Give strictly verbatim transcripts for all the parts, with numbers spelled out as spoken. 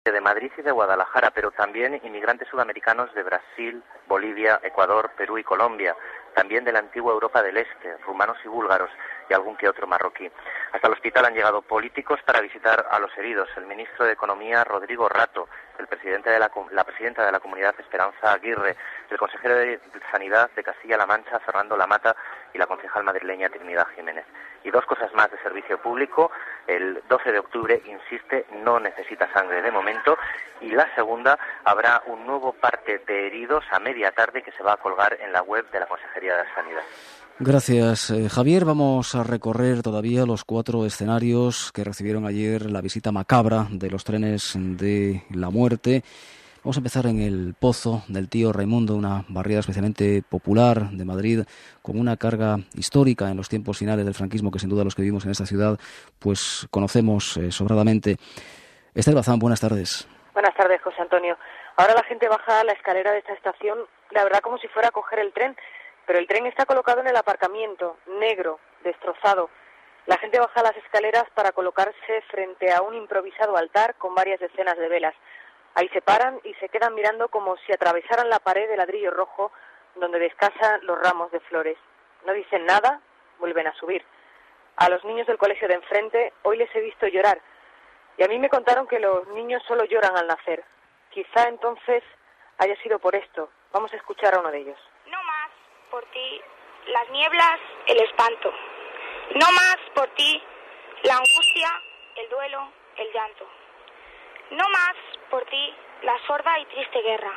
de Madrid y de Guadalajara, pero también inmigrantes sudamericanos de Brasil, Bolivia, Ecuador, Perú y Colombia, también de la antigua Europa del Este, rumanos y búlgaros y algún que otro marroquí. Hasta el hospital han llegado políticos para visitar a los heridos, el ministro de Economía Rodrigo Rato, el presidente de la, la presidenta de la Comunidad Esperanza Aguirre, el consejero de Sanidad de Castilla-La Mancha Fernando Lamata y la concejal madrileña Trinidad Jiménez. Y dos cosas más de servicio público. El doce de octubre, insiste, no necesita sangre de momento. Y la segunda, habrá un nuevo parte de heridos a media tarde que se va a colgar en la web de la Consejería de Sanidad. Gracias, eh, Javier. Vamos a recorrer todavía los cuatro escenarios que recibieron ayer la visita macabra de los trenes de la muerte. Vamos a empezar en el Pozo del Tío Raimundo, una barriada especialmente popular de Madrid, con una carga histórica en los tiempos finales del franquismo, que sin duda los que vivimos en esta ciudad pues conocemos eh, sobradamente. Esther Bazán, buenas tardes. Buenas tardes, José Antonio. Ahora la gente baja la escalera de esta estación, la verdad como si fuera a coger el tren, pero el tren está colocado en el aparcamiento, negro, destrozado. La gente baja las escaleras para colocarse frente a un improvisado altar con varias decenas de velas. Ahí se paran y se quedan mirando como si atravesaran la pared de ladrillo rojo donde descansan los ramos de flores. No dicen nada, vuelven a subir. A los niños del colegio de enfrente hoy les he visto llorar y a mí me contaron que los niños solo lloran al nacer. Quizá entonces haya sido por esto. Vamos a escuchar a uno de ellos. No más por ti las nieblas, el espanto. No más por ti la angustia, el duelo, el llanto. No más por ti la sorda y triste guerra.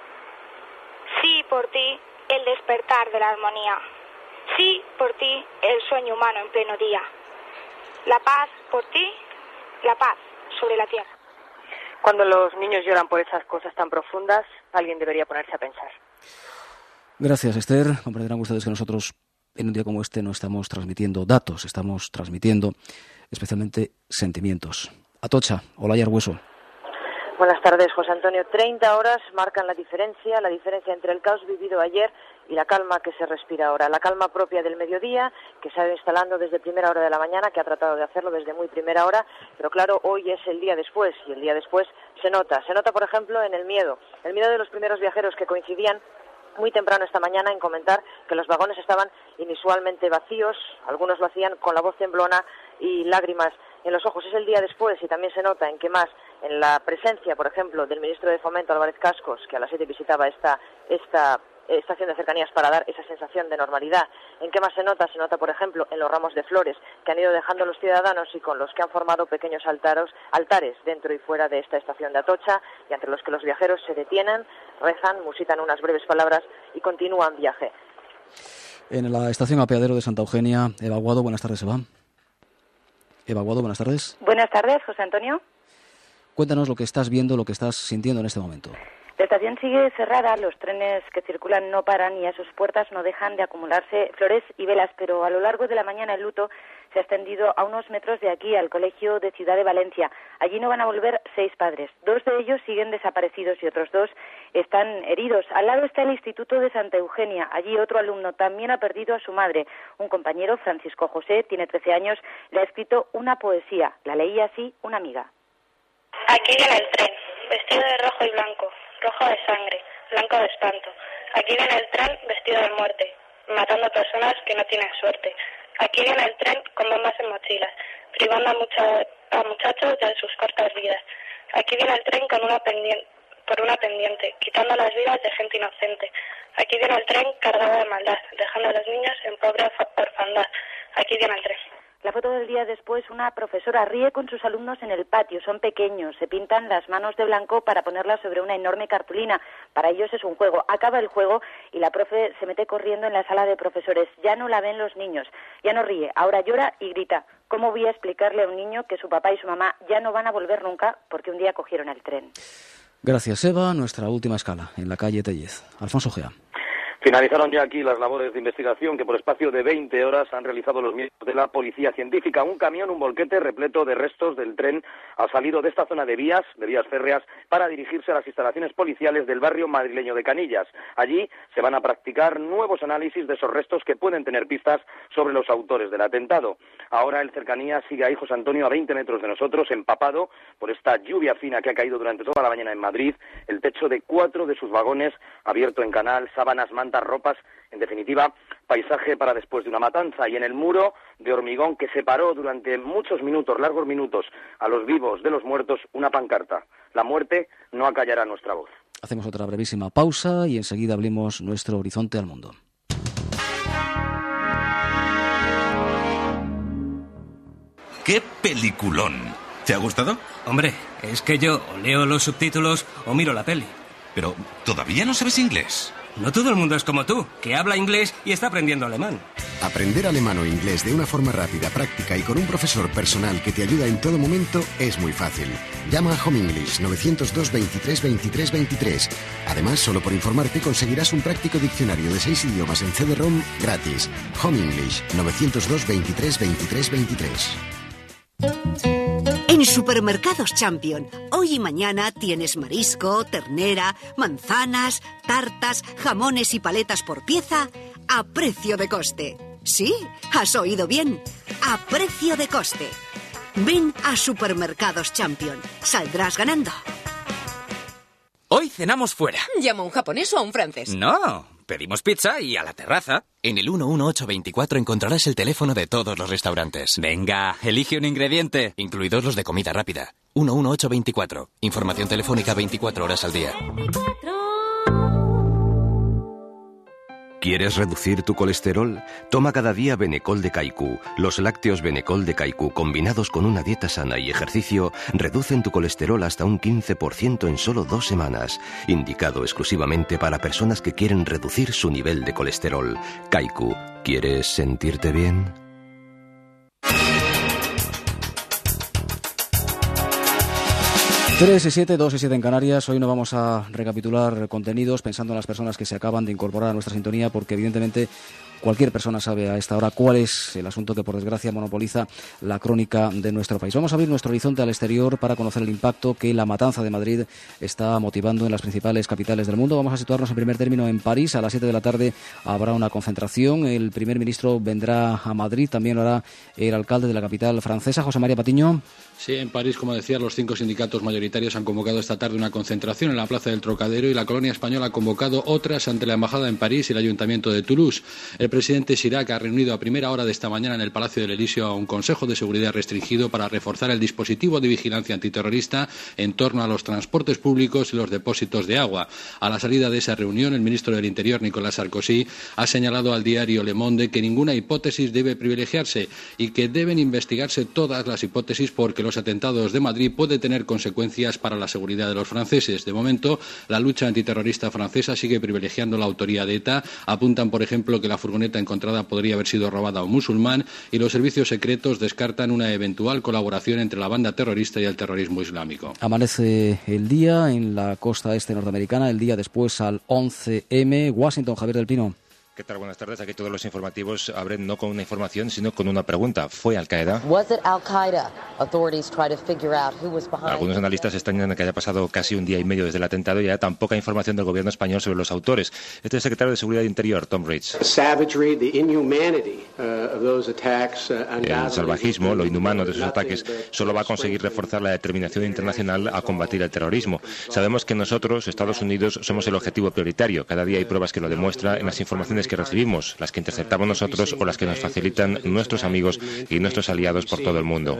Sí por ti el despertar de la armonía. Sí por ti el sueño humano en pleno día. La paz por ti, la paz sobre la tierra. Cuando los niños lloran por esas cosas tan profundas, alguien debería ponerse a pensar. Gracias, Esther. Comprenderán ustedes que nosotros en un día como este no estamos transmitiendo datos, estamos transmitiendo especialmente sentimientos. Atocha, Olaya Arbueso. Buenas tardes, José Antonio. Treinta horas marcan la diferencia, la diferencia entre el caos vivido ayer y la calma que se respira ahora. La calma propia del mediodía, que se ha ido instalando desde primera hora de la mañana, que ha tratado de hacerlo desde muy primera hora, pero claro, hoy es el día después, y el día después se nota. Se nota, por ejemplo, en el miedo. El miedo de los primeros viajeros que coincidían muy temprano esta mañana en comentar que los vagones estaban inusualmente vacíos, algunos lo hacían con la voz temblona y lágrimas en los ojos. Es el día después y también se nota en que más, en la presencia, por ejemplo, del ministro de Fomento, Álvarez Cascos, que a las siete visitaba esta, esta estación de cercanías para dar esa sensación de normalidad. ¿En qué más se nota? Se nota, por ejemplo, en los ramos de flores que han ido dejando los ciudadanos y con los que han formado pequeños altaros, altares dentro y fuera de esta estación de Atocha, y ante los que los viajeros se detienen, rezan, musitan unas breves palabras y continúan viaje. En la estación apeadero de Santa Eugenia, Eva Aguado, buenas tardes, Eva. Eva Aguado, buenas tardes. Buenas tardes, José Antonio. Cuéntanos lo que estás viendo, lo que estás sintiendo en este momento. La estación sigue cerrada, los trenes que circulan no paran y a sus puertas no dejan de acumularse flores y velas, pero a lo largo de la mañana el luto se ha extendido a unos metros de aquí, al Colegio de Ciudad de Valencia. Allí no van a volver seis padres. Dos de ellos siguen desaparecidos y otros dos están heridos. Al lado está el Instituto de Santa Eugenia. Allí otro alumno también ha perdido a su madre. Un compañero, Francisco José, tiene trece años, le ha escrito una poesía. La leía así una amiga. Aquí viene el tren, vestido de rojo y blanco, rojo de sangre, blanco de espanto. Aquí viene el tren vestido de muerte, matando a personas que no tienen suerte. Aquí viene el tren con bombas en mochilas, privando a, mucha, a muchachos de sus cortas vidas. Aquí viene el tren con una pendiente, por una pendiente, quitando las vidas de gente inocente. Aquí viene el tren cargado de maldad, dejando a los niños en pobre orfandad. Aquí viene el tren. La foto del día después, una profesora ríe con sus alumnos en el patio. Son pequeños, se pintan las manos de blanco para ponerlas sobre una enorme cartulina. Para ellos es un juego. Acaba el juego y la profe se mete corriendo en la sala de profesores. Ya no la ven los niños. Ya no ríe, ahora llora y grita. ¿Cómo voy a explicarle a un niño que su papá y su mamá ya no van a volver nunca porque un día cogieron el tren? Gracias, Eva. Nuestra última escala, en la calle Tellez. Alfonso Gea. Finalizaron ya aquí las labores de investigación que por espacio de veinte horas han realizado los miembros de la Policía Científica. Un camión, un volquete repleto de restos del tren ha salido de esta zona de vías, de vías férreas, para dirigirse a las instalaciones policiales del barrio madrileño de Canillas. Allí se van a practicar nuevos análisis de esos restos que pueden tener pistas sobre los autores del atentado. Ahora el Cercanías sigue ahí, José Antonio, a veinte metros de nosotros, empapado por esta lluvia fina que ha caído durante toda la mañana en Madrid. El techo de cuatro de sus vagones abierto en canal, sábanas, mantas, ropas, en definitiva, paisaje para después de una matanza. Y en el muro de hormigón que separó durante muchos minutos, largos minutos, a los vivos de los muertos, una pancarta: la muerte no acallará nuestra voz. Hacemos otra brevísima pausa y enseguida abrimos nuestro horizonte al mundo. ¡Qué peliculón! ¿Te ha gustado? Hombre, es que yo o leo los subtítulos o miro la peli. Pero todavía no sabes inglés. No todo el mundo es como tú, que habla inglés y está aprendiendo alemán. Aprender alemán o inglés de una forma rápida, práctica y con un profesor personal que te ayuda en todo momento es muy fácil. Llama a Home English nueve cero dos, veintitrés, veintitrés, veintitrés. Además, solo por informarte conseguirás un práctico diccionario de seis idiomas en C D ROM gratis. Home English nueve cero dos, veintitrés, veintitrés, veintitrés. En Supermercados Champion, hoy y mañana tienes marisco, ternera, manzanas, tartas, jamones y paletas por pieza a precio de coste. Sí, has oído bien, a precio de coste. Ven a Supermercados Champion, saldrás ganando. Hoy cenamos fuera. ¿Llama a un japonés o a un francés? No, pedimos pizza y a la terraza. En el uno uno ocho veinticuatro encontrarás el teléfono de todos los restaurantes. Venga, elige un ingrediente. Incluidos los de comida rápida. uno uno ocho veinticuatro. Información telefónica veinticuatro horas al día. ¿Quieres reducir tu colesterol? Toma cada día Benecol de Kaiku. Los lácteos Benecol de Kaiku, combinados con una dieta sana y ejercicio, reducen tu colesterol hasta un quince por ciento en solo dos semanas. Indicado exclusivamente para personas que quieren reducir su nivel de colesterol. Kaiku, ¿quieres sentirte bien? tres y siete, dos y siete en Canarias. Hoy no vamos a recapitular contenidos pensando en las personas que se acaban de incorporar a nuestra sintonía, porque evidentemente cualquier persona sabe a esta hora cuál es el asunto que por desgracia monopoliza la crónica de nuestro país. Vamos a abrir nuestro horizonte al exterior para conocer el impacto que la matanza de Madrid está motivando en las principales capitales del mundo. Vamos a situarnos en primer término en París. A las siete de la tarde habrá una concentración. El primer ministro vendrá a Madrid, también lo hará el alcalde de la capital francesa, José María Patiño. Sí, en París, como decía, los cinco sindicatos mayoritarios han convocado esta tarde una concentración en la Plaza del Trocadero y la colonia española ha convocado otras ante la Embajada en París y el Ayuntamiento de Toulouse. El presidente Chirac ha reunido a primera hora de esta mañana en el Palacio del Elíseo a un Consejo de Seguridad restringido para reforzar el dispositivo de vigilancia antiterrorista en torno a los transportes públicos y los depósitos de agua. A la salida de esa reunión, el ministro del Interior, Nicolas Sarkozy, ha señalado al diario Le Monde que ninguna hipótesis debe privilegiarse y que deben investigarse todas las hipótesis porque los atentados de Madrid pueden tener consecuencias para la seguridad de los franceses. De momento, la lucha antiterrorista francesa sigue privilegiando la autoría de ETA. Apuntan, por ejemplo, que la furgoneta encontrada podría haber sido robada a un musulmán y los servicios secretos descartan una eventual colaboración entre la banda terrorista y el terrorismo islámico. Amanece el día en la costa este norteamericana, el día después al once eme. Washington, Javier del Pino. ¿Qué tal? Buenas tardes. Aquí todos los informativos abren no con una información, sino con una pregunta. ¿Fue Al-Qaeda? Algunos analistas extrañan que haya pasado casi un día y medio desde el atentado y haya tan poca información del gobierno español sobre los autores. Este es el secretario de Seguridad Interior, Tom Ridge. El salvajismo, lo inhumano de sus ataques, solo va a conseguir reforzar la determinación internacional a combatir el terrorismo. Sabemos que nosotros, Estados Unidos, somos el objetivo prioritario. Cada día hay pruebas que lo demuestran en las informaciones que recibimos, las que interceptamos nosotros o las que nos facilitan nuestros amigos y nuestros aliados por todo el mundo.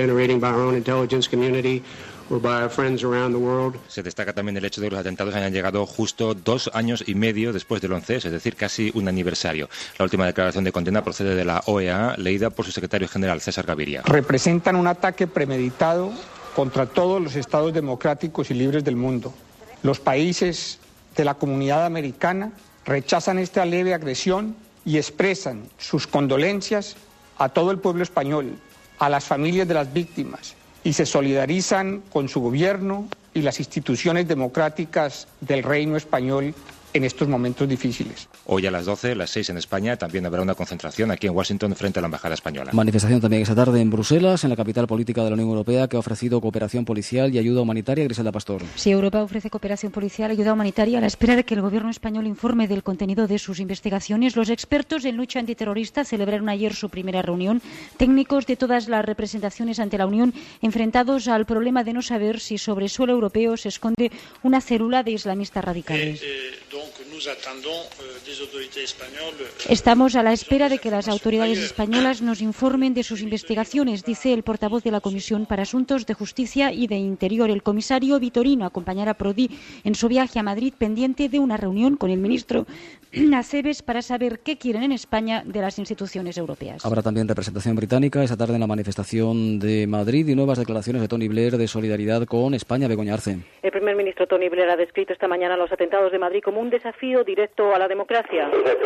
Se destaca también el hecho de que los atentados hayan llegado justo dos años y medio después del once, es decir, casi un aniversario. La última declaración de condena procede de la O E A, leída por su secretario general, César Gaviria. Representan un ataque premeditado contra todos los estados democráticos y libres del mundo. Los países de la comunidad americana rechazan esta leve agresión y expresan sus condolencias a todo el pueblo español, a las familias de las víctimas y se solidarizan con su gobierno y las instituciones democráticas del Reino Español en estos momentos difíciles. Hoy a las doce, las seis en España, también habrá una concentración aquí en Washington frente a la Embajada Española. Manifestación también esta tarde en Bruselas, en la capital política de la Unión Europea, que ha ofrecido cooperación policial y ayuda humanitaria. Griselda Pastor. Sí, Europa ofrece cooperación policial y ayuda humanitaria a la espera de que el gobierno español informe del contenido de sus investigaciones. Los expertos en lucha antiterrorista celebraron ayer su primera reunión. Técnicos de todas las representaciones ante la Unión enfrentados al problema de no saber si sobre suelo europeo se esconde una célula de islamistas radicales. Estamos a la espera de que las autoridades españolas nos informen de sus investigaciones, dice el portavoz de la Comisión para Asuntos de Justicia y de Interior. El comisario Vitorino acompañará a Prodi en su viaje a Madrid, pendiente de una reunión con el ministro Acebes para saber qué quieren en España de las instituciones europeas. Habrá también representación británica esta tarde en la manifestación de Madrid y nuevas declaraciones de Tony Blair de solidaridad con España. Begoña Arce. El primer ministro Tony Blair ha descrito esta mañana los atentados de Madrid como un desafío directo a la democracia.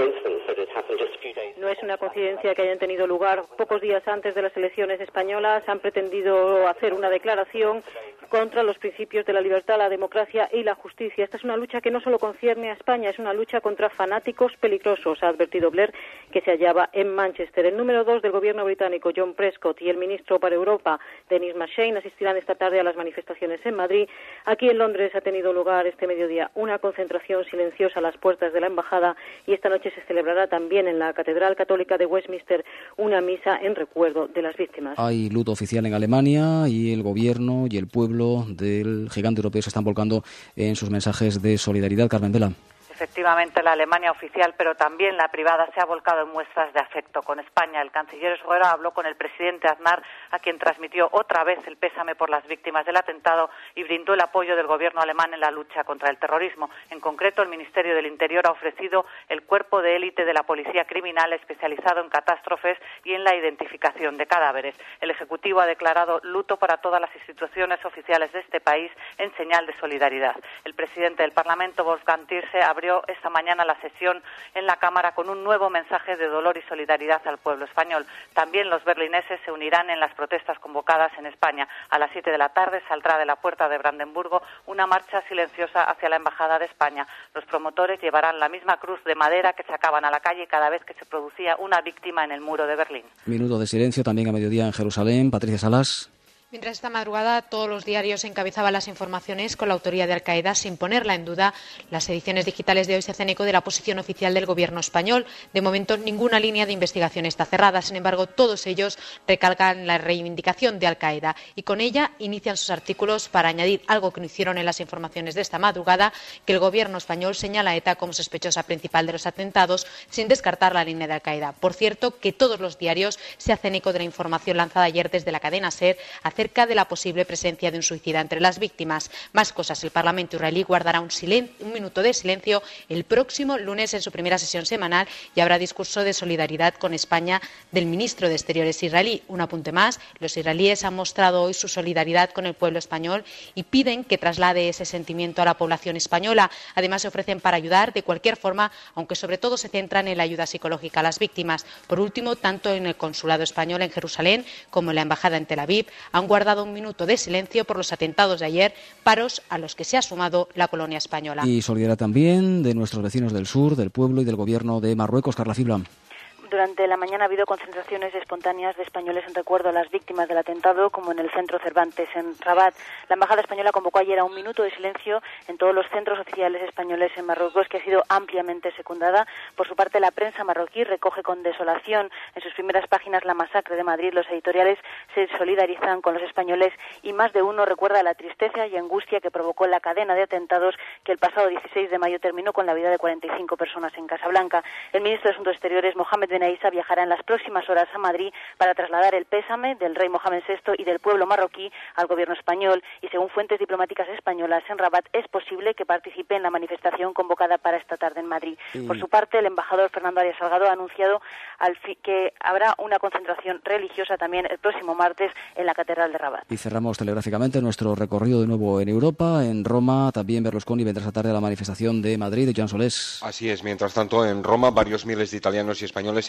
No es una coincidencia que hayan tenido lugar pocos días antes de las elecciones españolas. Han pretendido hacer una declaración contra los principios de la libertad, la democracia y la justicia. Esta es una lucha que no solo concierne a España, es una lucha contra fanáticos peligrosos, ha advertido Blair, que se hallaba en Manchester. El número dos del gobierno británico, John Prescott, y el ministro para Europa, Denis McShane, asistirán esta tarde a las manifestaciones en Madrid. Aquí en Londres ha tenido lugar este mediodía una concentración silenciosa a las puertas de la embajada y esta noche se celebrará también en la Catedral Católica de Westminster una misa en recuerdo de las víctimas. Hay luto oficial en Alemania y el gobierno y el pueblo del gigante europeo se están volcando en sus mensajes de solidaridad. Carmen Vela. Efectivamente, la Alemania oficial, pero también la privada, se ha volcado en muestras de afecto con España. El canciller Schroeder habló con el presidente Aznar, a quien transmitió otra vez el pésame por las víctimas del atentado y brindó el apoyo del gobierno alemán en la lucha contra el terrorismo. En concreto, el Ministerio del Interior ha ofrecido el cuerpo de élite de la policía criminal especializado en catástrofes y en la identificación de cadáveres. El Ejecutivo ha declarado luto para todas las instituciones oficiales de este país en señal de solidaridad. El presidente del Parlamento, Wolfgang Thierse, abrió esta mañana la sesión en la Cámara con un nuevo mensaje de dolor y solidaridad al pueblo español. También los berlineses se unirán en las protestas convocadas en España. A las siete de la tarde saldrá de la puerta de Brandenburgo una marcha silenciosa hacia la Embajada de España. Los promotores llevarán la misma cruz de madera que sacaban a la calle cada vez que se producía una víctima en el muro de Berlín. Minuto de silencio también a mediodía en Jerusalén. Patricia Salas. Mientras esta madrugada todos los diarios encabezaban las informaciones con la autoría de Al-Qaeda sin ponerla en duda, las ediciones digitales de hoy se hacen eco de la posición oficial del gobierno español. De momento ninguna línea de investigación está cerrada, sin embargo todos ellos recalcan la reivindicación de Al-Qaeda y con ella inician sus artículos para añadir algo que no hicieron en las informaciones de esta madrugada, que el gobierno español señala a ETA como sospechosa principal de los atentados sin descartar la línea de Al-Qaeda. Por cierto, que todos los diarios se hacen eco de la información lanzada ayer desde la cadena SER acerca acerca de la posible presencia de un suicida entre las víctimas. Más cosas, el Parlamento israelí guardará un, silen- un minuto de silencio el próximo lunes en su primera sesión semanal y habrá discurso de solidaridad con España del ministro de Exteriores israelí. Un apunte más, los israelíes han mostrado hoy su solidaridad con el pueblo español y piden que traslade ese sentimiento a la población española. Además, se ofrecen para ayudar de cualquier forma, aunque sobre todo se centran en la ayuda psicológica a las víctimas. Por último, tanto en el Consulado español en Jerusalén como en la Embajada en Tel Aviv han guardado un minuto de silencio por los atentados de ayer, paros a los que se ha sumado la colonia española. Y solidaridad también de nuestros vecinos del sur, del pueblo y del gobierno de Marruecos. Carla Fibla. Durante la mañana ha habido concentraciones espontáneas de españoles en recuerdo a las víctimas del atentado, como en el Centro Cervantes en Rabat. La Embajada española convocó ayer a un minuto de silencio en todos los centros oficiales españoles en Marruecos, que ha sido ampliamente secundada. Por su parte, la prensa marroquí recoge con desolación en sus primeras páginas la masacre de Madrid. Los editoriales se solidarizan con los españoles y más de uno recuerda la tristeza y angustia que provocó la cadena de atentados que el pasado dieciséis de mayo terminó con la vida de cuarenta y cinco personas en Casablanca. El ministro de Asuntos Exteriores, Mohamed Ben Aissa, viajará en las próximas horas a Madrid para trasladar el pésame del rey Mohamed sexto y del pueblo marroquí al gobierno español, y según fuentes diplomáticas españolas en Rabat es posible que participe en la manifestación convocada para esta tarde en Madrid. Sí. Por su parte, el embajador Fernando Arias Salgado ha anunciado al fi- que habrá una concentración religiosa también el próximo martes en la Catedral de Rabat. Y cerramos telegráficamente nuestro recorrido de nuevo en Europa. En Roma también Berlusconi vendrá esta tarde a la manifestación de Madrid de Joan Solés. Así es. Mientras tanto, en Roma varios miles de italianos y españoles se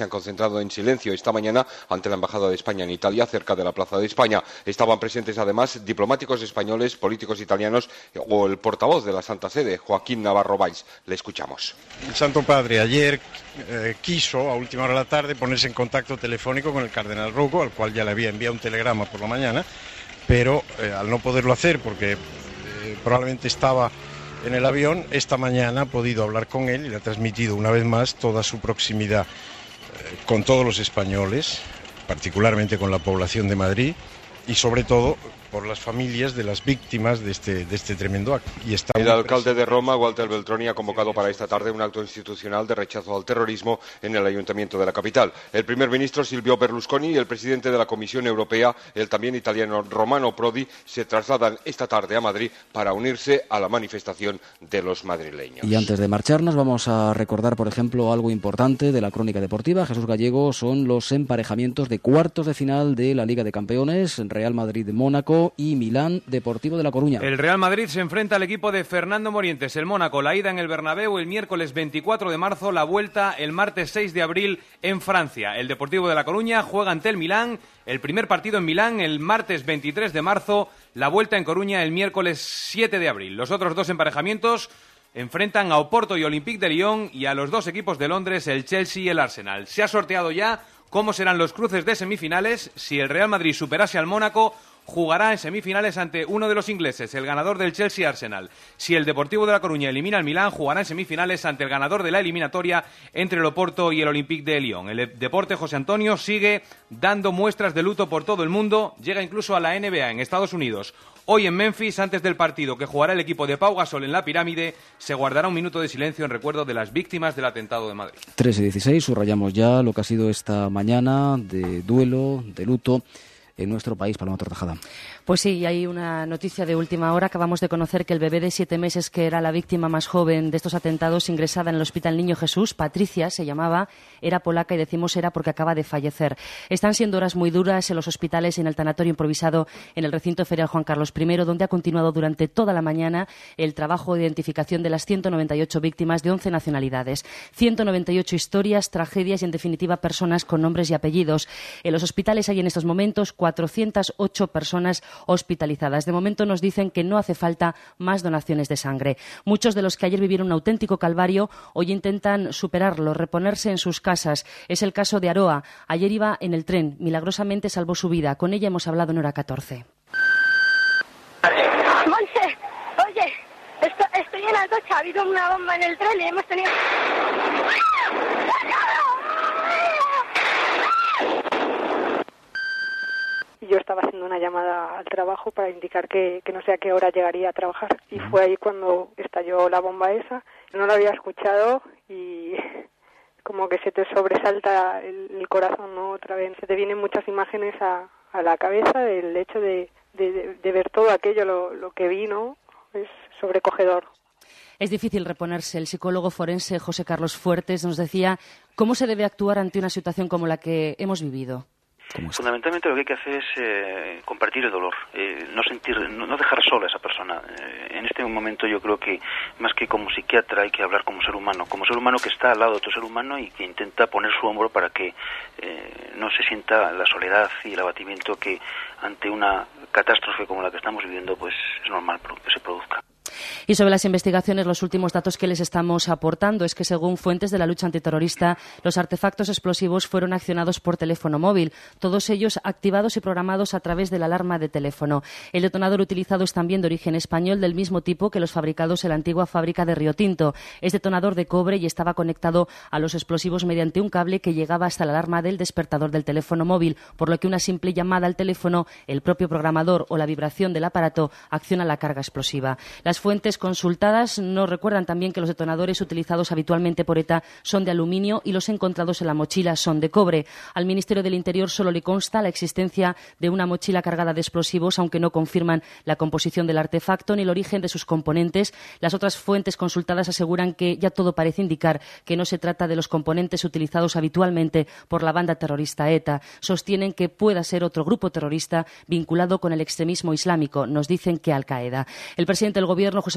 se han concentrado en silencio esta mañana ante la Embajada de España en Italia, cerca de la Plaza de España. Estaban presentes además diplomáticos españoles, políticos italianos o el portavoz de la Santa Sede, Joaquín Navarro Valls. Le escuchamos. El Santo Padre ayer eh, quiso, a última hora de la tarde, ponerse en contacto telefónico con el cardenal Rocco, al cual ya le había enviado un telegrama por la mañana, pero eh, al no poderlo hacer porque eh, probablemente estaba en el avión, esta mañana ha podido hablar con él y le ha transmitido una vez más toda su proximidad eh, con todos los españoles, particularmente con la población de Madrid y sobre todo por las familias de las víctimas de este, de este tremendo acto. Y está el alcalde de Roma, Walter Veltroni, ha convocado para esta tarde un acto institucional de rechazo al terrorismo en el ayuntamiento de la capital. El primer ministro Silvio Berlusconi y el presidente de la Comisión Europea, el también italiano Romano Prodi, se trasladan esta tarde a Madrid para unirse a la manifestación de los madrileños. Y antes de marcharnos vamos a recordar, por ejemplo, algo importante de la crónica deportiva. Jesús Gallego, son los emparejamientos de cuartos de final de la Liga de Campeones, Real Madrid-Mónaco y Milán Deportivo de La Coruña. El Real Madrid se enfrenta al equipo de Fernando Morientes, el Mónaco, la ida en el Bernabéu el miércoles veinticuatro de marzo, la vuelta el martes seis de abril en Francia. El Deportivo de La Coruña juega ante el Milán, el primer partido en Milán el martes veintitrés de marzo, la vuelta en Coruña el miércoles siete de abril. Los otros dos emparejamientos enfrentan a Oporto y Olympique de Lyon y a los dos equipos de Londres, el Chelsea y el Arsenal. Se ha sorteado ya cómo serán los cruces de semifinales. Si el Real Madrid superase al Mónaco, jugará en semifinales ante uno de los ingleses, el ganador del Chelsea-Arsenal. Si el Deportivo de La Coruña elimina al Milán, jugará en semifinales ante el ganador de la eliminatoria entre el Oporto y el Olympique de Lyon. El deporte, José Antonio, sigue dando muestras de luto por todo el mundo, llega incluso a la N B A en Estados Unidos. Hoy en Memphis, antes del partido que jugará el equipo de Pau Gasol en la Pirámide, se guardará un minuto de silencio en recuerdo de las víctimas del atentado de Madrid. tres y dieciséis, subrayamos ya lo que ha sido esta mañana de duelo, de luto en nuestro país. Paloma Tortajada. Pues sí, hay una noticia de última hora. Acabamos de conocer que el bebé de siete meses, que era la víctima más joven de estos atentados, ingresada en el Hospital Niño Jesús, Patricia se llamaba, era polaca y decimos era porque acaba de fallecer. Están siendo horas muy duras en los hospitales y en el tanatorio improvisado en el recinto ferial Juan Carlos primero, donde ha continuado durante toda la mañana el trabajo de identificación de las ciento noventa y ocho víctimas de once nacionalidades. ciento noventa y ocho historias, tragedias y, en definitiva, personas con nombres y apellidos. En los hospitales hay en estos momentos cuatrocientas ocho personas hospitalizadas. De momento nos dicen que no hace falta más donaciones de sangre. Muchos de los que ayer vivieron un auténtico calvario hoy intentan superarlo, reponerse en sus casas. Es el caso de Aroa. Ayer iba en el tren, milagrosamente salvó su vida. Con ella hemos hablado en hora catorce. Monse, oye, esto, estoy en Atocha, ha habido una bomba en el tren y hemos tenido... Yo estaba haciendo una llamada al trabajo para indicar que, que no sé a qué hora llegaría a trabajar. Y fue ahí cuando estalló la bomba esa. No la había escuchado y como que se te sobresalta el, el corazón, ¿no? Otra vez. Se te vienen muchas imágenes a, a la cabeza del hecho de, de, de ver todo aquello, lo, lo que vi, ¿no? Es sobrecogedor. Es difícil reponerse. El psicólogo forense José Carlos Fuertes nos decía cómo se debe actuar ante una situación como la que hemos vivido. Fundamentalmente lo que hay que hacer es eh, compartir el dolor, eh, no sentir, no, no dejar sola a esa persona. Eh, en este momento yo creo que más que como psiquiatra hay que hablar como ser humano, como ser humano que está al lado de otro ser humano y que intenta poner su hombro para que eh, no se sienta la soledad y el abatimiento que ante una catástrofe como la que estamos viviendo pues es normal que se produzca. Y sobre las investigaciones, los últimos datos que les estamos aportando es que, según fuentes de la lucha antiterrorista, los artefactos explosivos fueron accionados por teléfono móvil, todos ellos activados y programados a través de la alarma de teléfono. El detonador utilizado es también de origen español, del mismo tipo que los fabricados en la antigua fábrica de Río Tinto. Es detonador de cobre y estaba conectado a los explosivos mediante un cable que llegaba hasta la alarma del despertador del teléfono móvil, por lo que una simple llamada al teléfono, el propio programador o la vibración del aparato acciona la carga explosiva. Las fuentes consultadas nos recuerdan también que los detonadores utilizados habitualmente por ETA son de aluminio y los encontrados en la mochila son de cobre. Al Ministerio del Interior solo le consta la existencia de una mochila cargada de explosivos, aunque no confirman la composición del artefacto ni el origen de sus componentes. Las otras fuentes consultadas aseguran que ya todo parece indicar que no se trata de los componentes utilizados habitualmente por la banda terrorista ETA. Sostienen que pueda ser otro grupo terrorista vinculado con el extremismo islámico. Nos dicen que Al-Qaeda. El presidente del Gobierno, José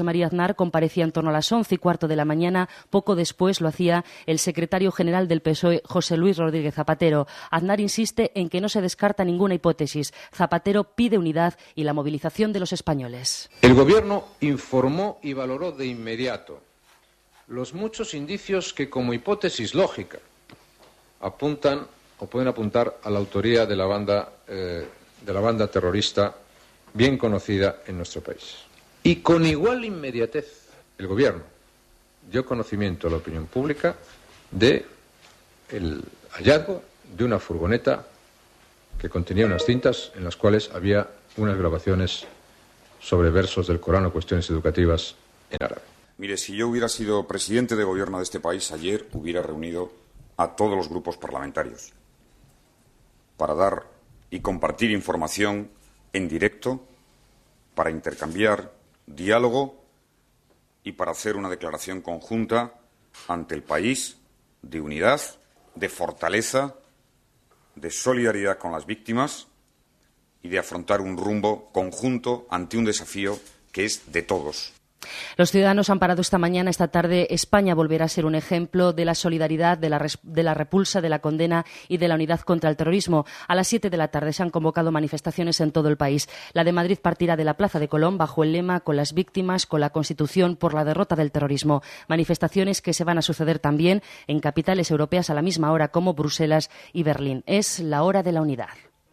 María Aznar comparecía en torno a las once y cuarto de la mañana. Poco después lo hacía el secretario general del P S O E, José Luis Rodríguez Zapatero. Aznar insiste en que no se descarta ninguna hipótesis. Zapatero pide unidad y la movilización de los españoles. El Gobierno informó y valoró de inmediato los muchos indicios que, como hipótesis lógica, apuntan o pueden apuntar a la autoría de la banda, eh, de la banda terrorista bien conocida en nuestro país. Y con igual inmediatez, el Gobierno dio conocimiento a la opinión pública de el hallazgo de una furgoneta que contenía unas cintas en las cuales había unas grabaciones sobre versos del Corán o cuestiones educativas en árabe. Mire, si yo hubiera sido presidente de gobierno de este país, ayer hubiera reunido a todos los grupos parlamentarios para dar y compartir información en directo, para intercambiar diálogo y para hacer una declaración conjunta ante el país de unidad, de fortaleza, de solidaridad con las víctimas y de afrontar un rumbo conjunto ante un desafío que es de todos. Los ciudadanos han parado esta mañana, esta tarde. España volverá a ser un ejemplo de la solidaridad, de la, de la repulsa, de la condena y de la unidad contra el terrorismo. A las siete de la tarde se han convocado manifestaciones en todo el país. La de Madrid partirá de la Plaza de Colón bajo el lema "Con las víctimas, con la Constitución, por la derrota del terrorismo". Manifestaciones que se van a suceder también en capitales europeas a la misma hora, como Bruselas y Berlín. Es la hora de la unidad.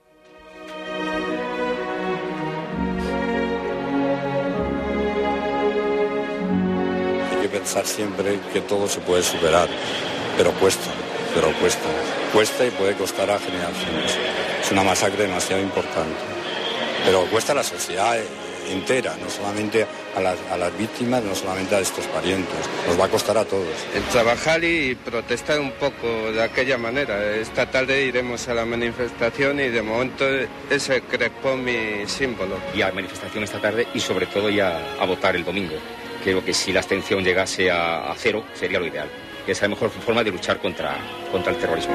Pensar siempre que todo se puede superar, pero cuesta, pero cuesta, cuesta y puede costar a generaciones. Es una masacre demasiado importante, pero cuesta a la sociedad entera, no solamente a las, a las víctimas, no solamente a estos parientes, nos va a costar a todos. El trabajar y protestar un poco de aquella manera. Esta tarde iremos a la manifestación y de momento ese crepó mi símbolo. Y a la manifestación esta tarde y sobre todo ya a votar el domingo. Creo que si la abstención llegase a, a cero sería lo ideal. Es la mejor forma de luchar contra, contra el terrorismo.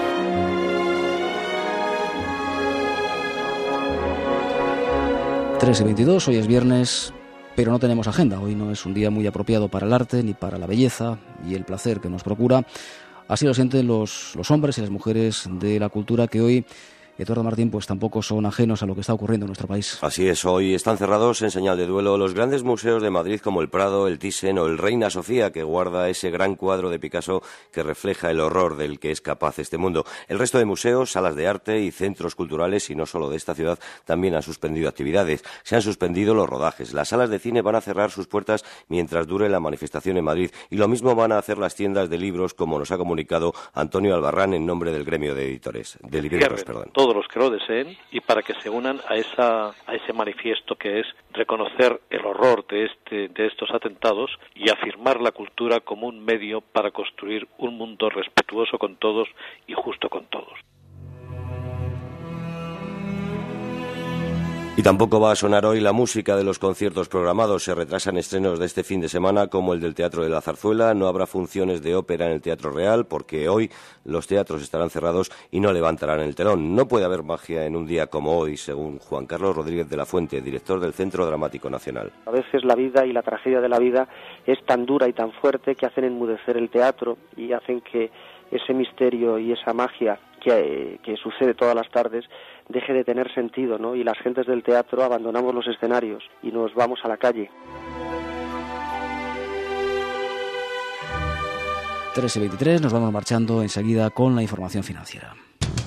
tres y veintidós, hoy es viernes, pero no tenemos agenda. Hoy no es un día muy apropiado para el arte, ni para la belleza y el placer que nos procura. Así lo sienten los, los hombres y las mujeres de la cultura que hoy, Eduardo Martín, pues tampoco son ajenos a lo que está ocurriendo en nuestro país. Así es, hoy están cerrados en señal de duelo los grandes museos de Madrid como el Prado, el Thyssen o el Reina Sofía, que guarda ese gran cuadro de Picasso que refleja el horror del que es capaz este mundo. El resto de museos, salas de arte y centros culturales, y no solo de esta ciudad, también han suspendido actividades. Se han suspendido los rodajes. Las salas de cine van a cerrar sus puertas mientras dure la manifestación en Madrid, y lo mismo van a hacer las tiendas de libros, como nos ha comunicado Antonio Albarrán en nombre del gremio de editores, de libreros, perdón. Todos los que lo deseen y para que se unan a esa a ese manifiesto que es reconocer el horror de este de estos atentados y afirmar la cultura como un medio para construir un mundo respetuoso con todos y justo con todos. Y tampoco va a sonar hoy la música de los conciertos programados. Se retrasan estrenos de este fin de semana, como el del Teatro de la Zarzuela. No habrá funciones de ópera en el Teatro Real, porque hoy los teatros estarán cerrados y no levantarán el telón. No puede haber magia en un día como hoy, según Juan Carlos Rodríguez de la Fuente, director del Centro Dramático Nacional. A veces la vida y la tragedia de la vida es tan dura y tan fuerte que hacen enmudecer el teatro y hacen que ese misterio y esa magia que, que sucede todas las tardes deje de tener sentido, ¿no? Y las gentes del teatro abandonamos los escenarios y nos vamos a la calle. tres y veintitrés, nos vamos marchando enseguida con la información financiera.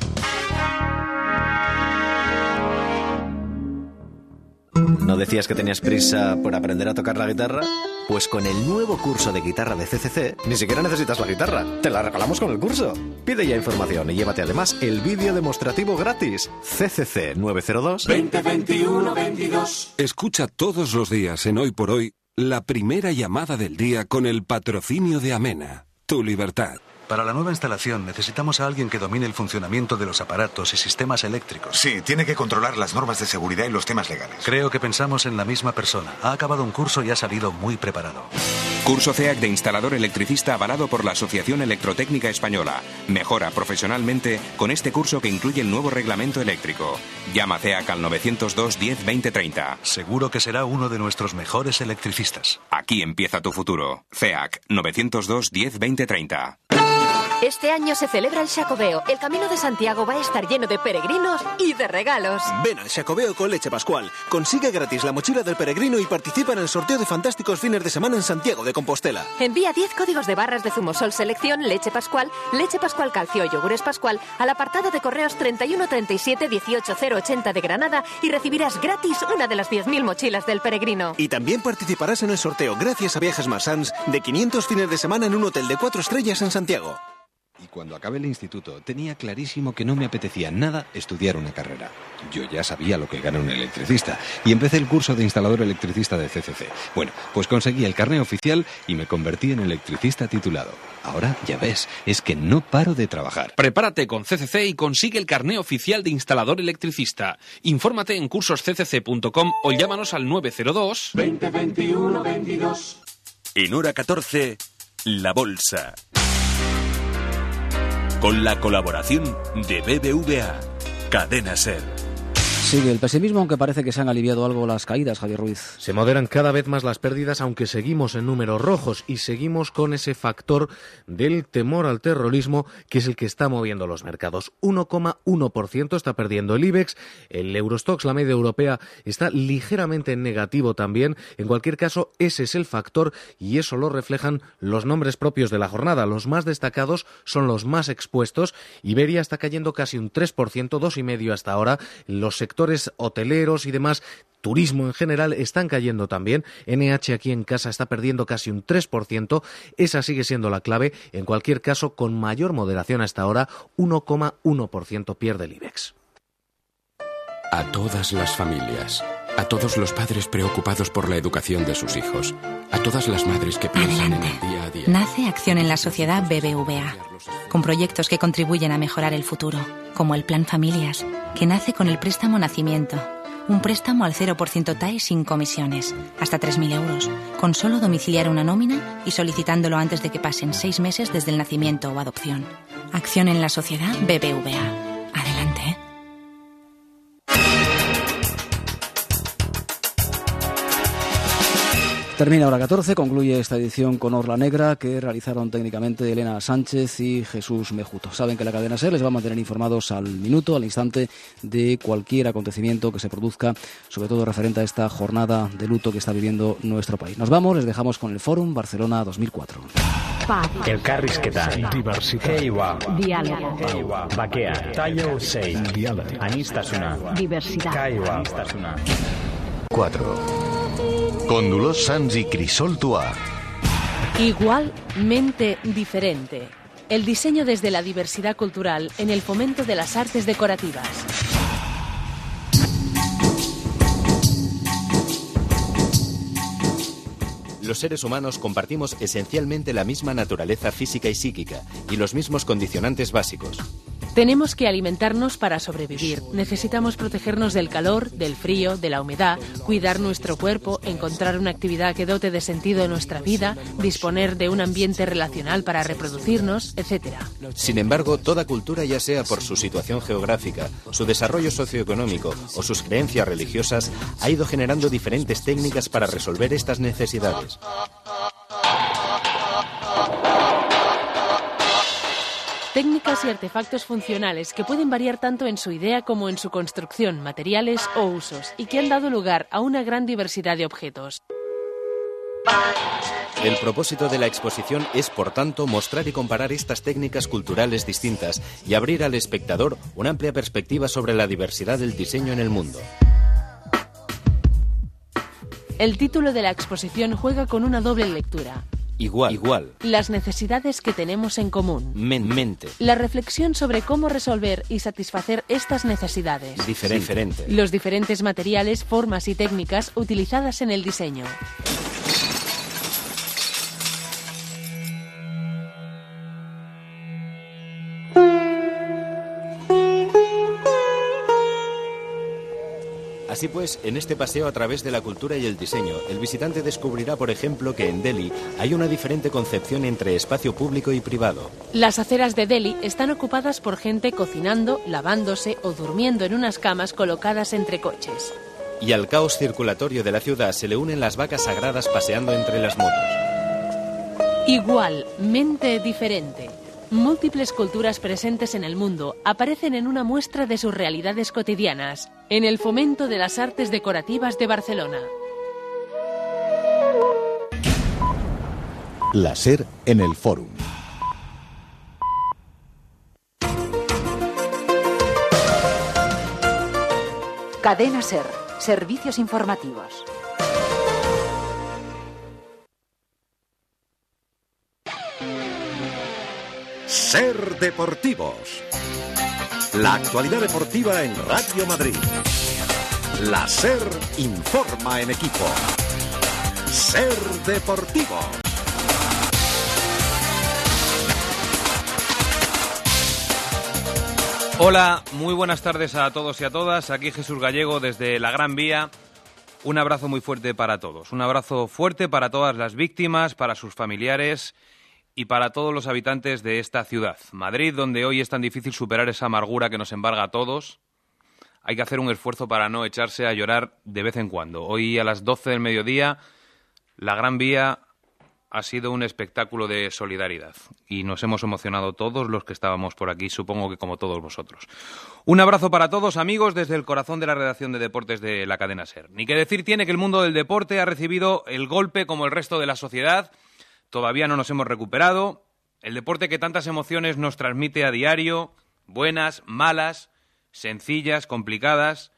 ¿No decías que tenías prisa por aprender a tocar la guitarra? Pues con el nuevo curso de guitarra de C C C, ni siquiera necesitas la guitarra. Te la regalamos con el curso. Pide ya información y llévate además el vídeo demostrativo gratis. C C C nueve cero dos veinte veintiuno veintidós. Escucha todos los días en Hoy por Hoy la primera llamada del día con el patrocinio de Amena, tu libertad. Para la nueva instalación necesitamos a alguien que domine el funcionamiento de los aparatos y sistemas eléctricos. Sí, tiene que controlar las normas de seguridad y los temas legales. Creo que pensamos en la misma persona. Ha acabado un curso y ha salido muy preparado. Curso C E A C de instalador electricista avalado por la Asociación Electrotécnica Española. Mejora profesionalmente con este curso que incluye el nuevo reglamento eléctrico. Llama a C E A C al novecientos dos diez veinte treinta. Seguro que será uno de nuestros mejores electricistas. Aquí empieza tu futuro. C E A C novecientos dos diez veinte treinta. Este año se celebra el Xacobeo. El Camino de Santiago va a estar lleno de peregrinos y de regalos. Ven al Xacobeo con Leche Pascual. Consigue gratis la mochila del peregrino y participa en el sorteo de fantásticos fines de semana en Santiago de Compostela. Envía diez códigos de barras de Zumosol Selección, Leche Pascual, Leche Pascual Calcio o Yogures Pascual al apartado de correos treinta y uno treinta y siete dieciocho cero ochenta de Granada y recibirás gratis una de las diez mil mochilas del peregrino. Y también participarás en el sorteo, gracias a Viajes Marsans, de quinientos fines de semana en un hotel de cuatro estrellas en Santiago. Y cuando acabé el instituto tenía clarísimo que no me apetecía nada estudiar una carrera. Yo ya sabía lo que gana un electricista y empecé el curso de instalador electricista de C C C. Bueno, pues conseguí el carné oficial y me convertí en electricista titulado. Ahora, ya ves, es que no paro de trabajar. Prepárate con C C C y consigue el carné oficial de instalador electricista. Infórmate en cursos c c c punto com o llámanos al nueve cero dos veinte veintiuno veintidós. En hora catorce, La Bolsa. Con la colaboración de B B V A, Cadena SER. Sigue el pesimismo, aunque parece que se han aliviado algo las caídas, Javier Ruiz. Se moderan cada vez más las pérdidas, aunque seguimos en números rojos y seguimos con ese factor del temor al terrorismo, que es el que está moviendo los mercados. uno coma uno por ciento está perdiendo el IBEX, el Eurostoxx, la media europea, está ligeramente en negativo también. En cualquier caso, ese es el factor y eso lo reflejan los nombres propios de la jornada. Los más destacados son los más expuestos. Iberia está cayendo casi un tres por ciento, dos coma cinco por ciento hasta ahora. Los sectores hoteleros y demás, turismo en general, están cayendo también. N H aquí en casa está perdiendo casi un tres por ciento. Esa sigue siendo la clave. En cualquier caso, con mayor moderación hasta ahora, uno coma uno por ciento pierde el IBEX. A todas las familias, a todos los padres preocupados por la educación de sus hijos, a todas las madres que piensan Adelante. en el día a día. Nace Acción en la Sociedad B B V A, con proyectos que contribuyen a mejorar el futuro, como el Plan Familias, que nace con el préstamo Nacimiento, un préstamo al cero por ciento T A E sin comisiones, hasta tres mil euros, con solo domiciliar una nómina y solicitándolo antes de que pasen seis meses desde el nacimiento o adopción. Acción en la Sociedad B B V A. Adelante, ¿eh? Termina hora catorce, concluye esta edición con Orla Negra, que realizaron técnicamente Elena Sánchez y Jesús Mejuto. Saben que la cadena SER les va a mantener informados al minuto, al instante, de cualquier acontecimiento que se produzca, sobre todo referente a esta jornada de luto que está viviendo nuestro país. Nos vamos, les dejamos con el Fòrum Barcelona dos mil cuatro. Paz. Elkarrizketa. Diversitat. Heiwa. Diálogo. Heiwa. Bakea. Talla Usei. Diálogo. Anistasuna. Diversidad. Kaiwa. Anistasuna. cuatro. Con Dolors Sans y Crisol Tuà. Igualmente diferente. El diseño desde la diversidad cultural en el fomento de las artes decorativas. Los seres humanos compartimos esencialmente la misma naturaleza física y psíquica y los mismos condicionantes básicos. Tenemos que alimentarnos para sobrevivir. Necesitamos protegernos del calor, del frío, de la humedad, cuidar nuestro cuerpo, encontrar una actividad que dote de sentido a nuestra vida, disponer de un ambiente relacional para reproducirnos, etcétera. Sin embargo, toda cultura, ya sea por su situación geográfica, su desarrollo socioeconómico o sus creencias religiosas, ha ido generando diferentes técnicas para resolver estas necesidades. Técnicas y artefactos funcionales que pueden variar tanto en su idea como en su construcción, materiales o usos, y que han dado lugar a una gran diversidad de objetos. El propósito de la exposición es, por tanto, mostrar y comparar estas técnicas culturales distintas y abrir al espectador una amplia perspectiva sobre la diversidad del diseño en el mundo. El título de la exposición juega con una doble lectura. Igual. Igual. Las necesidades que tenemos en común. Men mente. La reflexión sobre cómo resolver y satisfacer estas necesidades. Diferente. Diferente. Los diferentes materiales, formas y técnicas utilizadas en el diseño. Así pues, en este paseo a través de la cultura y el diseño, el visitante descubrirá, por ejemplo, que en Delhi hay una diferente concepción entre espacio público y privado. Las aceras de Delhi están ocupadas por gente cocinando, lavándose o durmiendo en unas camas colocadas entre coches. Y al caos circulatorio de la ciudad se le unen las vacas sagradas paseando entre las motos. Igual, mente diferente. Múltiples culturas presentes en el mundo aparecen en una muestra de sus realidades cotidianas, en el Fomento de las Artes Decorativas de Barcelona. La SER en el Fórum. Cadena SER, servicios informativos. SER Deportivos. La actualidad deportiva en Radio Madrid. La SER informa en equipo. SER Deportivo. Hola, muy buenas tardes a todos y a todas. Aquí Jesús Gallego desde la Gran Vía. Un abrazo muy fuerte para todos. Un abrazo fuerte para todas las víctimas, para sus familiares y para todos los habitantes de esta ciudad, Madrid, donde hoy es tan difícil superar esa amargura que nos embarga a todos. Hay que hacer un esfuerzo para no echarse a llorar de vez en cuando. Hoy a las doce del mediodía, la Gran Vía ha sido un espectáculo de solidaridad y nos hemos emocionado todos los que estábamos por aquí, supongo que como todos vosotros. Un abrazo para todos, amigos, desde el corazón de la redacción de deportes de la cadena SER. Ni que decir tiene que el mundo del deporte ha recibido el golpe como el resto de la sociedad. Todavía no nos hemos recuperado. El deporte que tantas emociones nos transmite a diario, buenas, malas, sencillas, complicadas.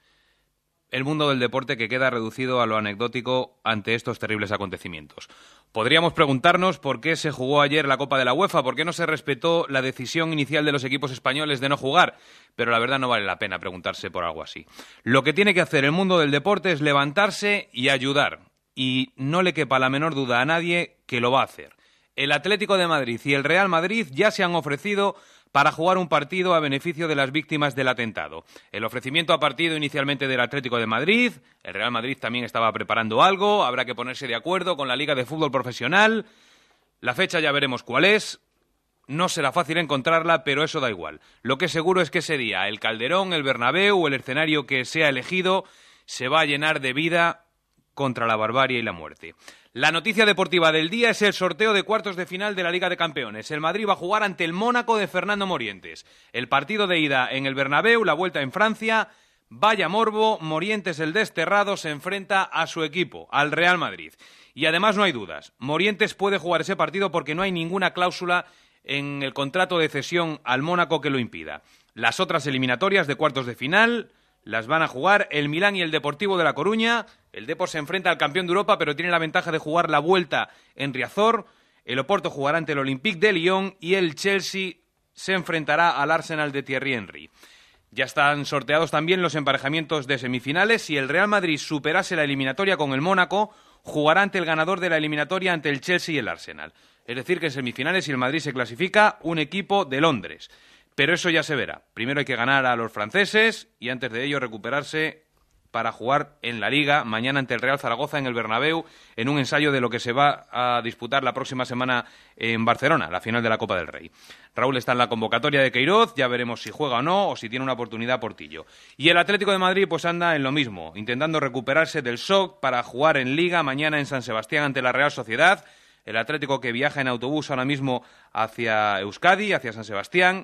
El mundo del deporte que queda reducido a lo anecdótico ante estos terribles acontecimientos. Podríamos preguntarnos por qué se jugó ayer la Copa de la UEFA, por qué no se respetó la decisión inicial de los equipos españoles de no jugar, pero la verdad no vale la pena preguntarse por algo así. Lo que tiene que hacer el mundo del deporte es levantarse y ayudar. Y no le quepa la menor duda a nadie que lo va a hacer. El Atlético de Madrid y el Real Madrid ya se han ofrecido para jugar un partido a beneficio de las víctimas del atentado. El ofrecimiento ha partido inicialmente del Atlético de Madrid, el Real Madrid también estaba preparando algo, habrá que ponerse de acuerdo con la Liga de Fútbol Profesional. La fecha ya veremos cuál es. No será fácil encontrarla, pero eso da igual. Lo que es seguro es que ese día el Calderón, el Bernabéu, el escenario que sea elegido, se va a llenar de vida contra la barbarie y la muerte. La noticia deportiva del día es el sorteo de cuartos de final de la Liga de Campeones. El Madrid va a jugar ante el Mónaco de Fernando Morientes. El partido de ida en el Bernabéu, la vuelta en Francia. Vaya morbo, Morientes el desterrado se enfrenta a su equipo, al Real Madrid. Y además no hay dudas, Morientes puede jugar ese partido porque no hay ninguna cláusula en el contrato de cesión al Mónaco que lo impida. Las otras eliminatorias de cuartos de final las van a jugar el Milán y el Deportivo de La Coruña. El Depor se enfrenta al campeón de Europa, pero tiene la ventaja de jugar la vuelta en Riazor. El Oporto jugará ante el Olympique de Lyon y el Chelsea se enfrentará al Arsenal de Thierry Henry. Ya están sorteados también los emparejamientos de semifinales. Si el Real Madrid superase la eliminatoria con el Mónaco, jugará ante el ganador de la eliminatoria ante el Chelsea y el Arsenal. Es decir, que en semifinales, si el Madrid se clasifica, un equipo de Londres. Pero eso ya se verá. Primero hay que ganar a los franceses y antes de ello recuperarse para jugar en la Liga mañana ante el Real Zaragoza en el Bernabéu en un ensayo de lo que se va a disputar la próxima semana en Barcelona, la final de la Copa del Rey. Raúl está en la convocatoria de Queiroz, ya veremos si juega o no o si tiene una oportunidad Portillo. Y el Atlético de Madrid pues anda en lo mismo, intentando recuperarse del shock para jugar en Liga mañana en San Sebastián ante la Real Sociedad. El Atlético que viaja en autobús ahora mismo hacia Euskadi, hacia San Sebastián.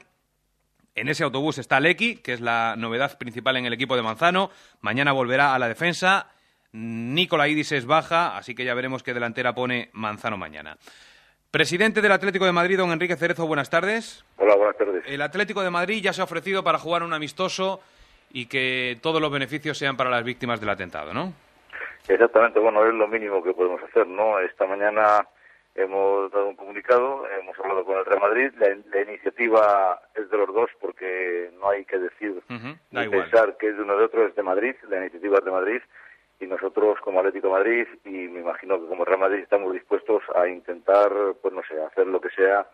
En ese autobús está Lecky, que es la novedad principal en el equipo de Manzano. Mañana volverá a la defensa. Nicolaidis es baja, así que ya veremos qué delantera pone Manzano mañana. Presidente del Atlético de Madrid, don Enrique Cerezo, buenas tardes. Hola, buenas tardes. El Atlético de Madrid ya se ha ofrecido para jugar un amistoso y que todos los beneficios sean para las víctimas del atentado, ¿no? Exactamente, bueno, es lo mínimo que podemos hacer, ¿no? Esta mañana hemos dado un comunicado, hemos hablado con el Real Madrid, la, la iniciativa es de los dos porque no hay que decir uh-huh, ni pensar que es de uno de otro, es de Madrid, la iniciativa es de Madrid y nosotros como Atlético de Madrid y me imagino que como Real Madrid estamos dispuestos a intentar, pues no sé, hacer lo que sea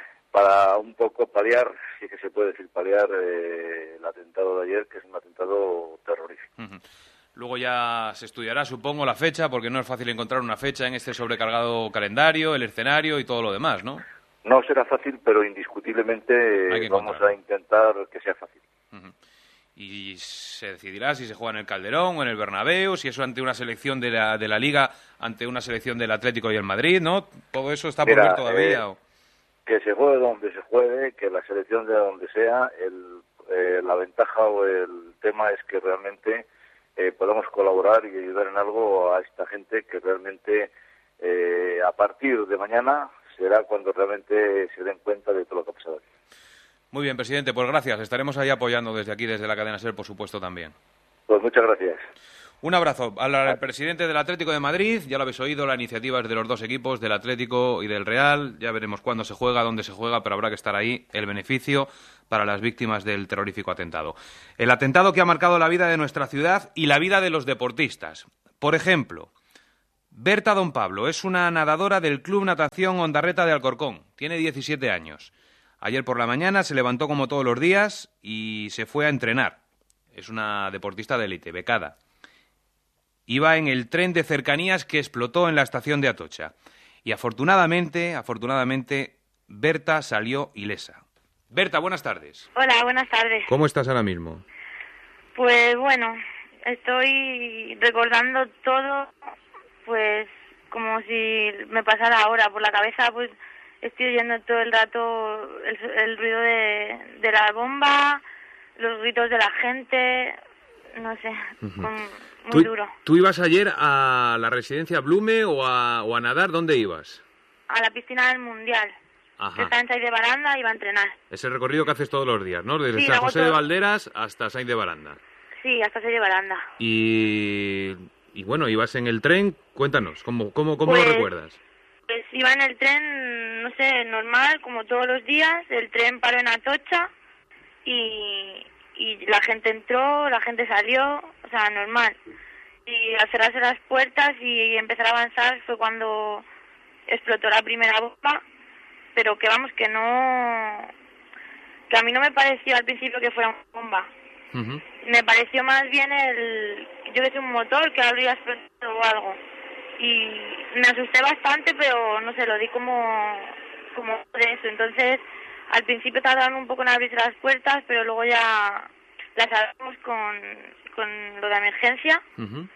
para un poco paliar, si es que se puede decir paliar, eh, el atentado de ayer, que es un atentado terrorífico. Uh-huh. Luego ya se estudiará, supongo, la fecha, porque no es fácil encontrar una fecha en este sobrecargado calendario, el escenario y todo lo demás, ¿no? No será fácil, pero indiscutiblemente vamos a intentar que sea fácil. Uh-huh. Y se decidirá si se juega en el Calderón o en el Bernabéu, si eso ante una selección de la, de la Liga, ante una selección del Atlético y el Madrid, ¿no? Todo eso está por Mira, ver todavía. Eh, ¿o? Que se juegue donde se juegue, que la selección de donde sea, el, eh, la ventaja o el tema es que realmente eh, podamos colaborar y ayudar en algo a esta gente que realmente eh, a partir de mañana será cuando realmente se den cuenta de todo lo que ha pasado aquí. Muy bien, presidente, pues gracias. Estaremos ahí apoyando desde aquí, desde la cadena SER, por supuesto, también. Pues muchas gracias. Un abrazo al, al presidente del Atlético de Madrid. Ya lo habéis oído, la iniciativa es de los dos equipos, del Atlético y del Real. Ya veremos cuándo se juega, dónde se juega, pero habrá que estar ahí. El beneficio para las víctimas del terrorífico atentado. El atentado que ha marcado la vida de nuestra ciudad y la vida de los deportistas. Por ejemplo, Berta Don Pablo es una nadadora del Club Natación Ondarreta de Alcorcón. Tiene diecisiete años. Ayer por la mañana se levantó como todos los días y se fue a entrenar. Es una deportista de élite, becada. Iba en el tren de cercanías que explotó en la estación de Atocha. Y afortunadamente, afortunadamente, Berta salió ilesa. Berta, buenas tardes. Hola, buenas tardes. ¿Cómo estás ahora mismo? Pues bueno, estoy recordando todo, pues como si me pasara ahora por la cabeza, pues estoy oyendo todo el rato el, el ruido de, de la bomba, los gritos de la gente, no sé, uh-huh. con, muy ¿Tú, duro. ¿Tú ibas ayer a la residencia Blume o a, o a nadar? ¿Dónde ibas? A la piscina del Mundial. Ajá. Que está en Sainz de Baranda, iba a entrenar. Es el recorrido que haces todos los días, ¿no? Desde sí, San José todo... de Valderas hasta Sainz de Baranda. Sí, hasta Sainz de Baranda. Y, y bueno, ibas en el tren, cuéntanos, ¿cómo, cómo, cómo pues, lo recuerdas? Pues iba en el tren, no sé, normal, como todos los días. El tren paró en Atocha y, y la gente entró, la gente salió, o sea, normal. Y al cerrarse las puertas y empezar a avanzar fue cuando explotó la primera bomba, pero que vamos, que no... que a mí no me pareció al principio que fuera una bomba. Uh-huh. Me pareció más bien el... yo que sé, un motor que habría explotado o algo. Y me asusté bastante, pero no sé, lo di como, como de eso. Entonces, al principio tardaron un poco en abrirse las puertas, pero luego ya las abrimos con, con lo de emergencia. Uh-huh.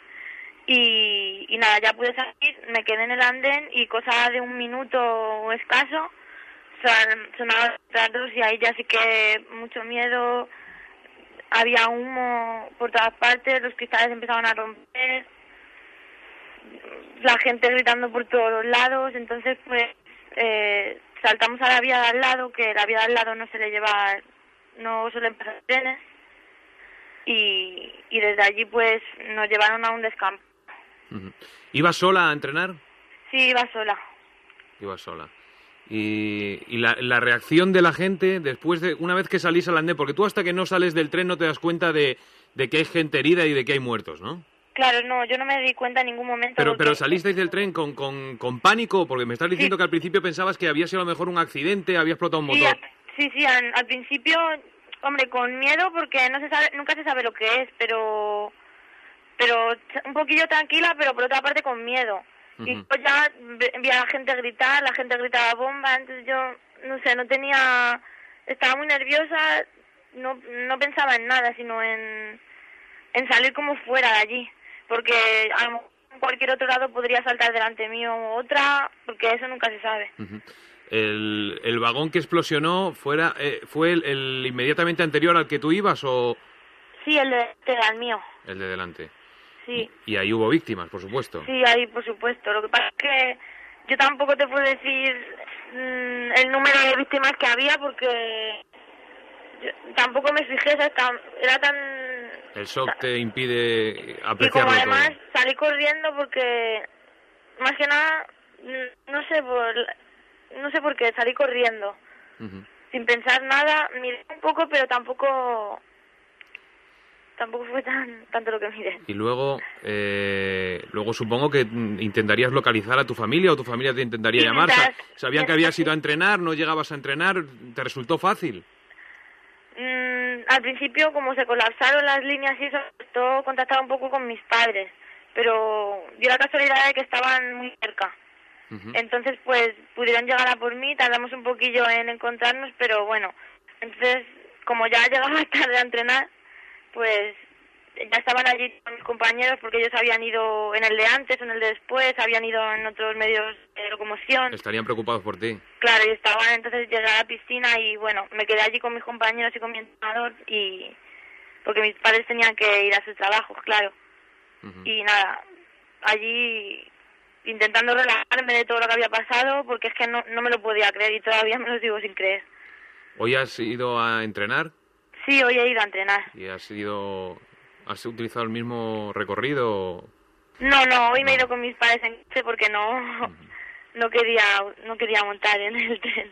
y, y nada, ya pude salir, me quedé en el andén y cosa de un minuto o escaso, son, sonaban los tratos y ahí ya sí que mucho miedo, había humo por todas partes, los cristales empezaban a romper, la gente gritando por todos los lados. Entonces pues eh, saltamos a la vía de al lado, que la vía de al lado no se le lleva, no suelen pasar trenes, y, y desde allí pues nos llevaron a un descampado. Uh-huh. ¿Ibas sola a entrenar? Sí, iba sola. Iba sola. Y, y la, la reacción de la gente después de, una vez que salís al andén, porque tú hasta que no sales del tren no te das cuenta de, de que hay gente herida y de que hay muertos, ¿no? Claro, no, yo no me di cuenta en ningún momento. Pero, porque... pero salisteis del tren con, con, con pánico, porque me estás diciendo sí. que al principio pensabas que había sido a lo mejor un accidente, había explotado un motor. Sí, sí, sí al, al principio, hombre, con miedo, porque no se sabe, nunca se sabe lo que es, pero, pero un poquillo tranquila, pero por otra parte con miedo. Uh-huh. Y pues ya vi a la gente gritar, la gente gritaba bomba, entonces yo, no sé, no tenía, estaba muy nerviosa, no, no pensaba en nada, sino en, en salir como fuera de allí. Porque a lo mejor en cualquier otro lado podría saltar delante mío otra, porque eso nunca se sabe. Uh-huh. el, ¿El vagón que explosionó fuera, eh, fue el, el inmediatamente anterior al que tú ibas o...? Sí, el de delante, el mío. El de delante. Sí. Y ahí hubo víctimas, por supuesto. Sí, ahí por supuesto. Lo que pasa es que yo tampoco te puedo decir mmm, el número de víctimas que había, porque yo tampoco me fijé, o sea, era tan... El shock te impide apreciarlo. Y como además todo. Salí corriendo porque, más que nada, no sé por, no sé por qué, salí corriendo. Uh-huh. Sin pensar nada, miré un poco, pero tampoco, tampoco fue tan tanto lo que miré. Y luego, eh, luego supongo que intentarías localizar a tu familia o tu familia te intentaría sí, llamar. Sabían que habías ido a entrenar, no llegabas a entrenar, ¿te resultó fácil? Mm, al principio, como se colapsaron las líneas y eso, todo contactaba un poco con mis padres, pero dio la casualidad de que estaban muy cerca. Uh-huh. Entonces, pues, pudieron llegar a por mí, tardamos un poquillo en encontrarnos, pero bueno, entonces, como ya llegaba tarde a entrenar, pues ya estaban allí con mis compañeros, porque ellos habían ido en el de antes o en el de después, habían ido en otros medios de locomoción. Estarían preocupados por ti. Claro, y estaban, entonces llegué a la piscina y bueno, me quedé allí con mis compañeros y con mi entrenador, y porque mis padres tenían que ir a sus trabajos, claro. Uh-huh. Y nada, allí intentando relajarme de todo lo que había pasado, porque es que no, no me lo podía creer y todavía me lo sigo sin creer. ¿Hoy has ido a entrenar? Sí, hoy he ido a entrenar. ¿Y has ido, has utilizado el mismo recorrido? No, no, hoy no. me he ido con mis padres en coche porque no, uh-huh. no quería, no quería montar en el tren.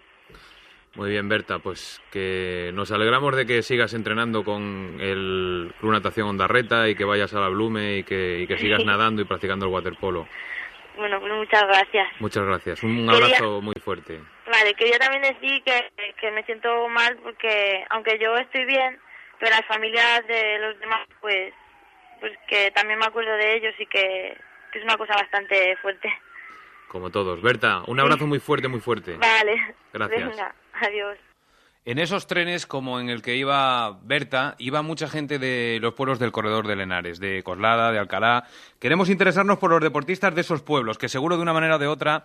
Muy bien, Berta, pues que nos alegramos de que sigas entrenando con el Club Natación Ondarreta y que vayas a la Blume y que, y que sigas nadando y practicando el waterpolo. Bueno, pues muchas gracias. Muchas gracias. Un abrazo quería, muy fuerte. Vale, quería también decir que, que me siento mal porque, aunque yo estoy bien, pero las familias de los demás, pues, pues que también me acuerdo de ellos y que, que es una cosa bastante fuerte. Como todos. Berta, un abrazo sí. muy fuerte, muy fuerte. Vale. Gracias. Venga, adiós. En esos trenes, como en el que iba Berta, iba mucha gente de los pueblos del corredor de Henares, de Coslada, de Alcalá. Queremos interesarnos por los deportistas de esos pueblos, que seguro de una manera o de otra,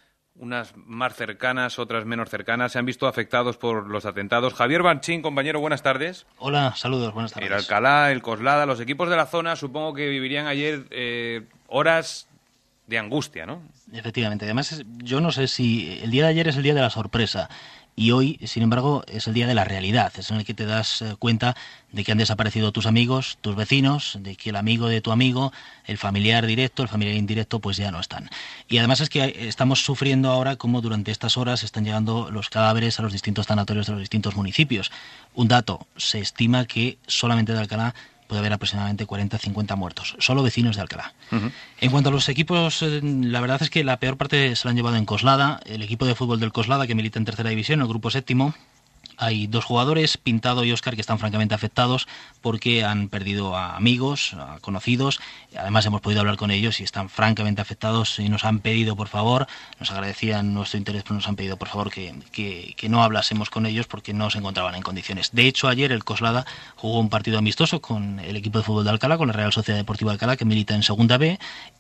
unas más cercanas, otras menos cercanas, se han visto afectados por los atentados. Javier Banchín, compañero, buenas tardes. Hola, saludos, buenas tardes. El Alcalá, el Coslada, los equipos de la zona, supongo que vivirían ayer eh, horas de angustia, ¿no? Efectivamente. Además, yo no sé si el día de ayer es el día de la sorpresa. Y hoy, sin embargo, es el día de la realidad, es en el que te das cuenta de que han desaparecido tus amigos, tus vecinos, de que el amigo de tu amigo, el familiar directo, el familiar indirecto, pues ya no están. Y además es que estamos sufriendo ahora como durante estas horas están llegando los cadáveres a los distintos tanatorios de los distintos municipios. Un dato, se estima que solamente de Alcalá puede haber aproximadamente cuarenta a cincuenta muertos, solo vecinos de Alcalá. Uh-huh. En cuanto a los equipos, la verdad es que la peor parte se la han llevado en Coslada, el equipo de fútbol del Coslada que milita en tercera división, el grupo séptimo. Hay dos jugadores, Pintado y Óscar, que están francamente afectados porque han perdido a amigos, a conocidos. Además hemos podido hablar con ellos y están francamente afectados y nos han pedido, por favor, nos agradecían nuestro interés, pero nos han pedido, por favor, que, que, que no hablásemos con ellos porque no se encontraban en condiciones. De hecho, ayer el Coslada jugó un partido amistoso con el equipo de fútbol de Alcalá, con la Real Sociedad Deportiva de Alcalá, que milita en Segunda B,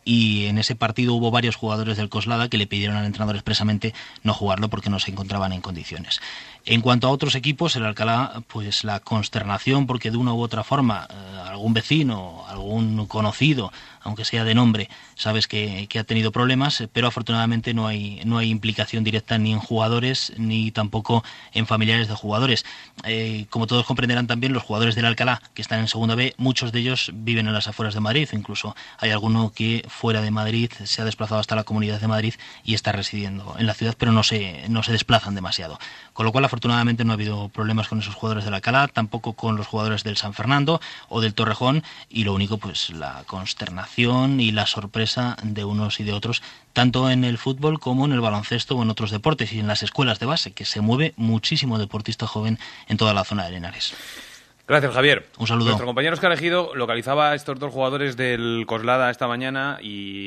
y en ese partido hubo varios jugadores del Coslada que le pidieron al entrenador expresamente no jugarlo porque no se encontraban en condiciones. En cuanto a otros equipos, el Alcalá, pues la consternación porque de una u otra forma eh, algún vecino, algún conocido, aunque sea de nombre, sabes que, que ha tenido problemas, pero afortunadamente no hay, no hay implicación directa ni en jugadores ni tampoco en familiares de jugadores. Eh, como todos comprenderán también, los jugadores del Alcalá que están en Segunda B, muchos de ellos viven en las afueras de Madrid, o incluso hay alguno que fuera de Madrid se ha desplazado hasta la Comunidad de Madrid y está residiendo en la ciudad, pero no se, no se desplazan demasiado. Con lo cual, afortunadamente no ha habido problemas con esos jugadores del Alcalá, tampoco con los jugadores del San Fernando o del Torrejón, y lo único, pues la consternación y la sorpresa de unos y de otros, tanto en el fútbol como en el baloncesto o en otros deportes y en las escuelas de base, que se mueve muchísimo deportista joven en toda la zona de Henares. Gracias, Javier. Un saludo. Nuestro compañero Óscar Ejido localizaba a estos dos jugadores del Coslada esta mañana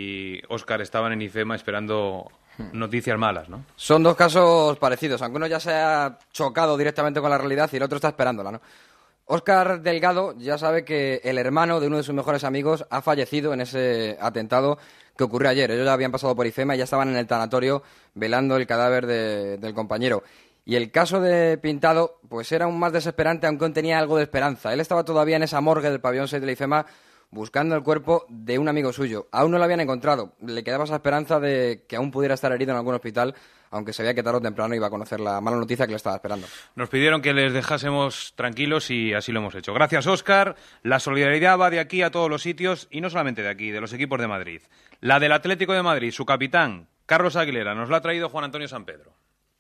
y Óscar estaban en IFEMA esperando noticias malas, ¿no? Son dos casos parecidos, aunque uno ya se ha chocado directamente con la realidad y el otro está esperándola, ¿no? Óscar Delgado ya sabe que el hermano de uno de sus mejores amigos ha fallecido en ese atentado que ocurrió ayer. Ellos ya habían pasado por IFEMA y ya estaban en el tanatorio velando el cadáver de, del compañero. Y el caso de Pintado, pues era aún más desesperante, aunque aún tenía algo de esperanza. Él estaba todavía en esa morgue del pabellón seis de la IFEMA buscando el cuerpo de un amigo suyo. Aún no lo habían encontrado. Le quedaba esa esperanza de que aún pudiera estar herido en algún hospital, aunque sabía que tarde o temprano iba a conocer la mala noticia que le estaba esperando. Nos pidieron que les dejásemos tranquilos y así lo hemos hecho. Gracias, Óscar. La solidaridad va de aquí a todos los sitios y no solamente de aquí, de los equipos de Madrid. La del Atlético de Madrid, su capitán, Carlos Aguilera, nos la ha traído Juan Antonio San Pedro.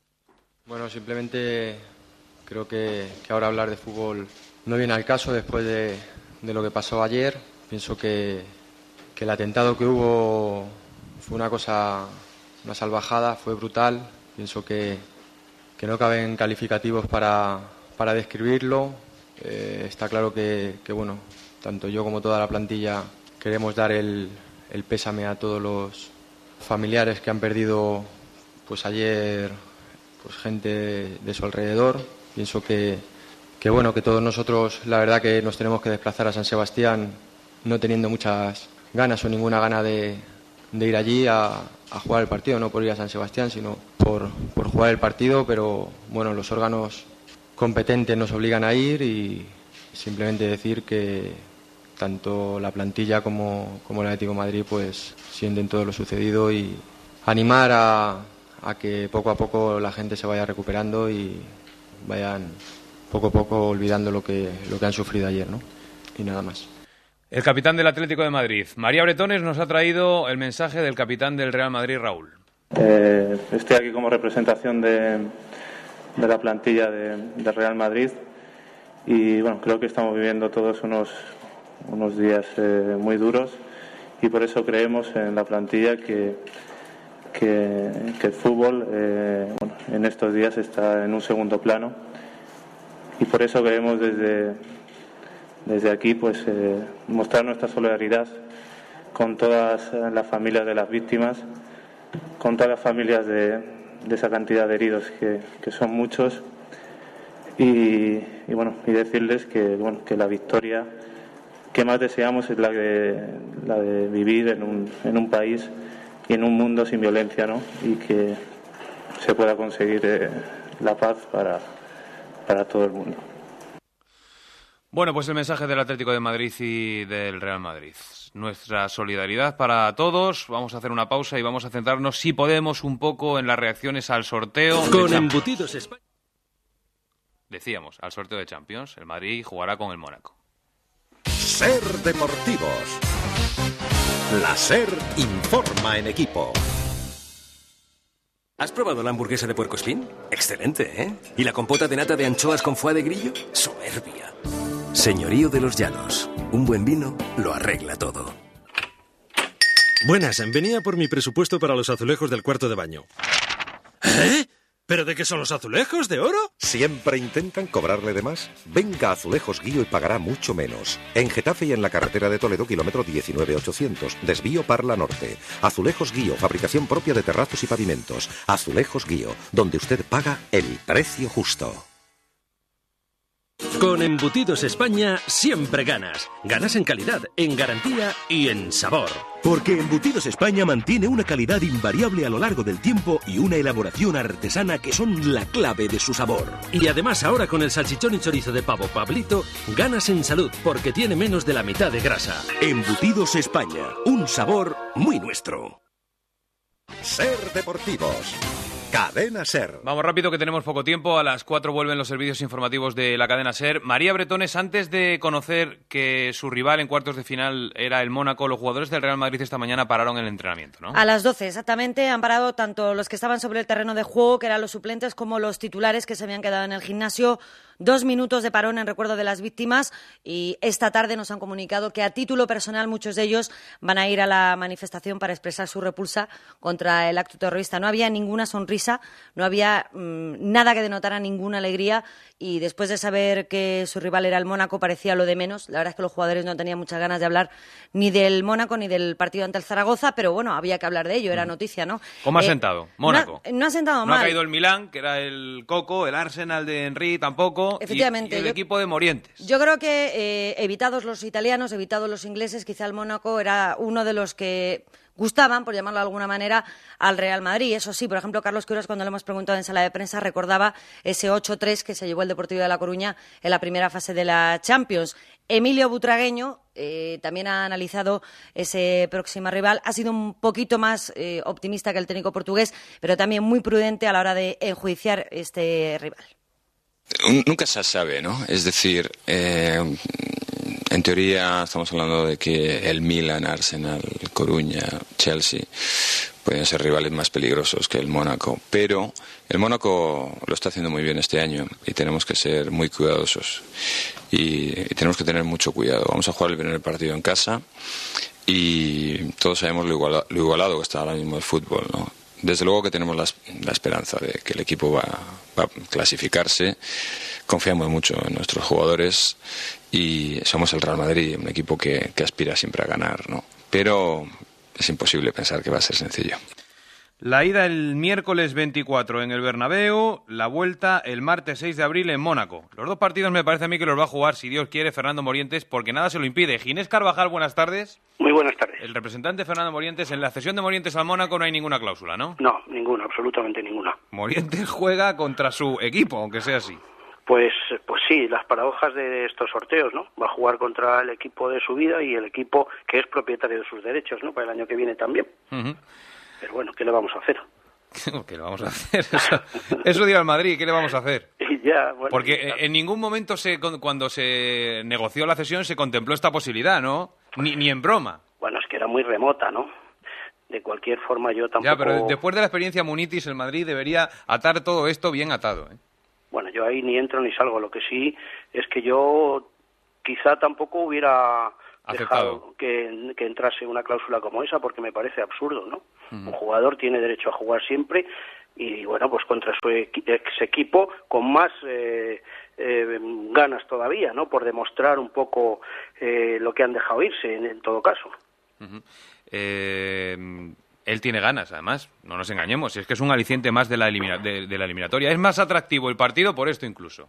Bueno, simplemente creo que, que ahora hablar de fútbol no viene al caso después de, de lo que pasó ayer. Pienso que, que el atentado que hubo fue una cosa, una salvajada, fue brutal. Pienso que, que no caben calificativos para, para describirlo. Eh, está claro que, que, bueno, tanto yo como toda la plantilla queremos dar el, el pésame a todos los familiares que han perdido pues ayer pues gente de su alrededor. Pienso que, que bueno, que todos nosotros la verdad que nos tenemos que desplazar a San Sebastián no teniendo muchas ganas o ninguna gana de, de ir allí a, a jugar el partido, no por ir a San Sebastián, sino por, por jugar el partido, pero bueno, los órganos competentes nos obligan a ir y simplemente decir que tanto la plantilla como, como el Atlético de Madrid pues sienten todo lo sucedido y animar a, a que poco a poco la gente se vaya recuperando y vayan poco a poco olvidando lo que, lo que han sufrido ayer, ¿no? Y nada más. El capitán del Atlético de Madrid, María Bretones, nos ha traído el mensaje del capitán del Real Madrid, Raúl. Eh, estoy aquí como representación de, de la plantilla de, de Real Madrid y bueno, creo que estamos viviendo todos unos, unos días eh, muy duros y por eso creemos en la plantilla que, que, que el fútbol eh, bueno, en estos días está en un segundo plano y por eso queremos desde, desde aquí pues eh, mostrar nuestra solidaridad con todas las familias de las víctimas, con todas las familias de, de esa cantidad de heridos que, que son muchos y, y bueno y decirles que bueno que la victoria que más deseamos es la de la de vivir en un en un país y en un mundo sin violencia, ¿no? Y que se pueda conseguir eh, la paz para para todo el mundo. Bueno, pues el mensaje del Atlético de Madrid y del Real Madrid. Nuestra solidaridad para todos. Vamos a hacer una pausa y vamos a centrarnos, si podemos, un poco en las reacciones al sorteo. Con Embutidos España. Decíamos, al sorteo de Champions. El Madrid jugará con el Mónaco. Ser Deportivos. La SER informa en equipo. ¿Has probado la hamburguesa de puercoespín? Excelente, ¿eh? ¿Y la compota de nata de anchoas con foie de grillo? Soberbia. Señorío de los Llanos. Un buen vino lo arregla todo. Buenas, venía por mi presupuesto para los azulejos del cuarto de baño. ¿Eh? ¿Pero de qué son los azulejos? ¿De oro? ¿Siempre intentan cobrarle de más? Venga a Azulejos Guío y pagará mucho menos. En Getafe y en la carretera de Toledo, kilómetro diecinueve ochocientos, desvío Parla Norte. Azulejos Guío, fabricación propia de terrazos y pavimentos. Azulejos Guío, donde usted paga el precio justo. Con Embutidos España siempre ganas. Ganas en calidad, en garantía y en sabor. Porque Embutidos España mantiene una calidad invariable a lo largo del tiempo y una elaboración artesana que son la clave de su sabor. Y además ahora con el salchichón y chorizo de pavo Pablito, ganas en salud porque tiene menos de la mitad de grasa. Embutidos España, un sabor muy nuestro. SER Deportivos. Cadena SER. Vamos rápido que tenemos poco tiempo. A las cuatro vuelven los servicios informativos de la cadena SER. María Bretones, antes de conocer que su rival en cuartos de final era el Mónaco, los jugadores del Real Madrid esta mañana pararon el entrenamiento, ¿no? A las doce, exactamente. Han parado tanto los que estaban sobre el terreno de juego, que eran los suplentes, como los titulares que se habían quedado en el gimnasio. Dos minutos de parón en recuerdo de las víctimas y esta tarde nos han comunicado que a título personal muchos de ellos van a ir a la manifestación para expresar su repulsa contra el acto terrorista. No había ninguna sonrisa, no había mmm, nada que denotara ninguna alegría y después de saber que su rival era el Mónaco parecía lo de menos. La verdad es que los jugadores no tenían muchas ganas de hablar ni del Mónaco ni del partido ante el Zaragoza, pero bueno, había que hablar de ello, era noticia, ¿no? ¿Cómo ha eh, sentado? Mónaco. No, no ha sentado no mal. No ha caído el Milán, que era el Coco, el Arsenal de Henry tampoco. Efectivamente. Y, y el yo, equipo de Morientes. Yo creo que eh, evitados los italianos, evitados los ingleses, quizá el Mónaco era uno de los que gustaban, por llamarlo de alguna manera, al Real Madrid. Eso sí, por ejemplo, Carlos Queiroz, cuando le hemos preguntado en sala de prensa, recordaba ese ocho tres que se llevó el Deportivo de La Coruña en la primera fase de la Champions. Emilio Butragueño eh, también ha analizado ese próximo rival. Ha sido un poquito más eh, optimista que el técnico portugués, pero también muy prudente a la hora de enjuiciar este rival. Nunca se sabe, ¿no? Es decir, eh, en teoría estamos hablando de que el Milan, Arsenal, Coruña, Chelsea pueden ser rivales más peligrosos que el Mónaco, pero el Mónaco lo está haciendo muy bien este año y tenemos que ser muy cuidadosos y, y tenemos que tener mucho cuidado. Vamos a jugar el primer partido en casa y todos sabemos lo igualado, lo igualado que está ahora mismo el fútbol, ¿no? desde luego que tenemos la, la esperanza de que el equipo va, va a clasificarse. Confiamos mucho en nuestros jugadores y somos el Real Madrid, un equipo que, que aspira siempre a ganar, ¿no? Pero es imposible pensar que va a ser sencillo. La ida el miércoles veinticuatro en el Bernabéu, la vuelta el martes seis de abril en Mónaco. Los dos partidos me parece a mí que los va a jugar, si Dios quiere, Fernando Morientes, porque nada se lo impide. Ginés Carvajal, buenas tardes. Muy buenas tardes. El representante Fernando Morientes, en la cesión de Morientes al Mónaco no hay ninguna cláusula, ¿no? No, ninguna, absolutamente ninguna. Morientes juega contra su equipo, aunque sea así. Pues, pues sí, las paradojas de estos sorteos, ¿no? Va a jugar contra el equipo de su vida y el equipo que es propietario de sus derechos, ¿no? Para el año que viene también. Uh-huh. Pero bueno, ¿qué le vamos a hacer? ¿Qué le vamos a hacer? Eso, eso dirá el Madrid, ¿qué le vamos a hacer? Y ya, bueno, Porque ya. en ningún momento se, cuando se negoció la cesión se contempló esta posibilidad, ¿no? Ni, ni en broma. Bueno, es que era muy remota, ¿no? De cualquier forma yo tampoco... Ya, pero después de la experiencia Munitis, el Madrid debería atar todo esto bien atado, ¿eh? Bueno, yo ahí ni entro ni salgo. Lo que sí es que yo quizá tampoco hubiera dejado que, que entrase una cláusula como esa, porque me parece absurdo, ¿no? Uh-huh. Un jugador tiene derecho a jugar siempre y, bueno, pues contra su equi- ex equipo con más eh, eh, ganas todavía, ¿no? Por demostrar un poco eh, lo que han dejado irse, en, en todo caso. Uh-huh. Eh... Él tiene ganas, además, no nos engañemos, es que es un aliciente más de la, elimina- de, de la eliminatoria. Es más atractivo el partido por esto incluso.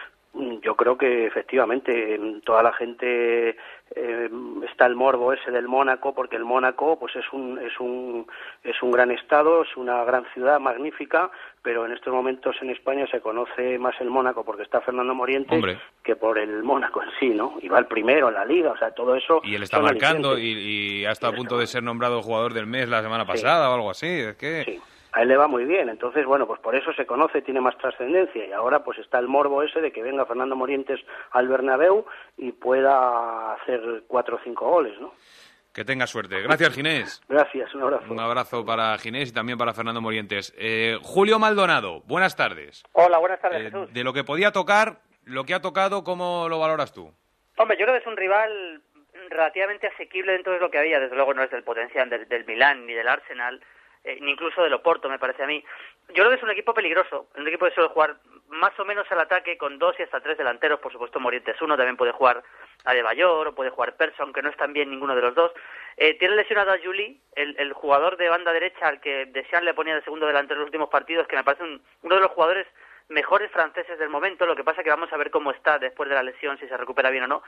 Yo creo que efectivamente toda la gente eh, está el morbo ese del Mónaco, porque el Mónaco pues es un es un es un gran estado, es una gran ciudad magnífica, pero en estos momentos en España se conoce más el Mónaco porque está Fernando Morientes Hombre. que por el Mónaco en sí, ¿no? Y va el primero en la liga, o sea, todo eso. Y él está marcando y, y ha estado a punto de ser nombrado jugador del mes la semana pasada, sí, o algo así, es que... Sí. A él le va muy bien, entonces, bueno, pues por eso se conoce, tiene más trascendencia, y ahora pues está el morbo ese de que venga Fernando Morientes al Bernabéu y pueda hacer cuatro o cinco goles, ¿no? Que tenga suerte. Gracias, Ginés. Gracias, un abrazo. Un abrazo para Ginés y también para Fernando Morientes. Eh, Julio Maldonado, buenas tardes. Hola, buenas tardes, Eh, Jesús. de lo que podía tocar, lo que ha tocado, ¿cómo lo valoras tú? Hombre, yo creo que es un rival relativamente asequible dentro de lo que había, desde luego no es del potencial del, del Milán ni del Arsenal, Eh, ni incluso del Oporto, me parece a mí. Yo creo que es un equipo peligroso, un equipo que suele jugar más o menos al ataque con dos y hasta tres delanteros, por supuesto Morientes uno, también puede jugar Adebayor o puede jugar Persson, aunque no es tan bien ninguno de los dos. Eh, tiene lesionado a Juli, el, el jugador de banda derecha al que Deschamps le ponía de segundo delantero en los últimos partidos, que me parece un, uno de los jugadores mejores franceses del momento. Lo que pasa que vamos a ver cómo está después de la lesión, si se recupera bien o no.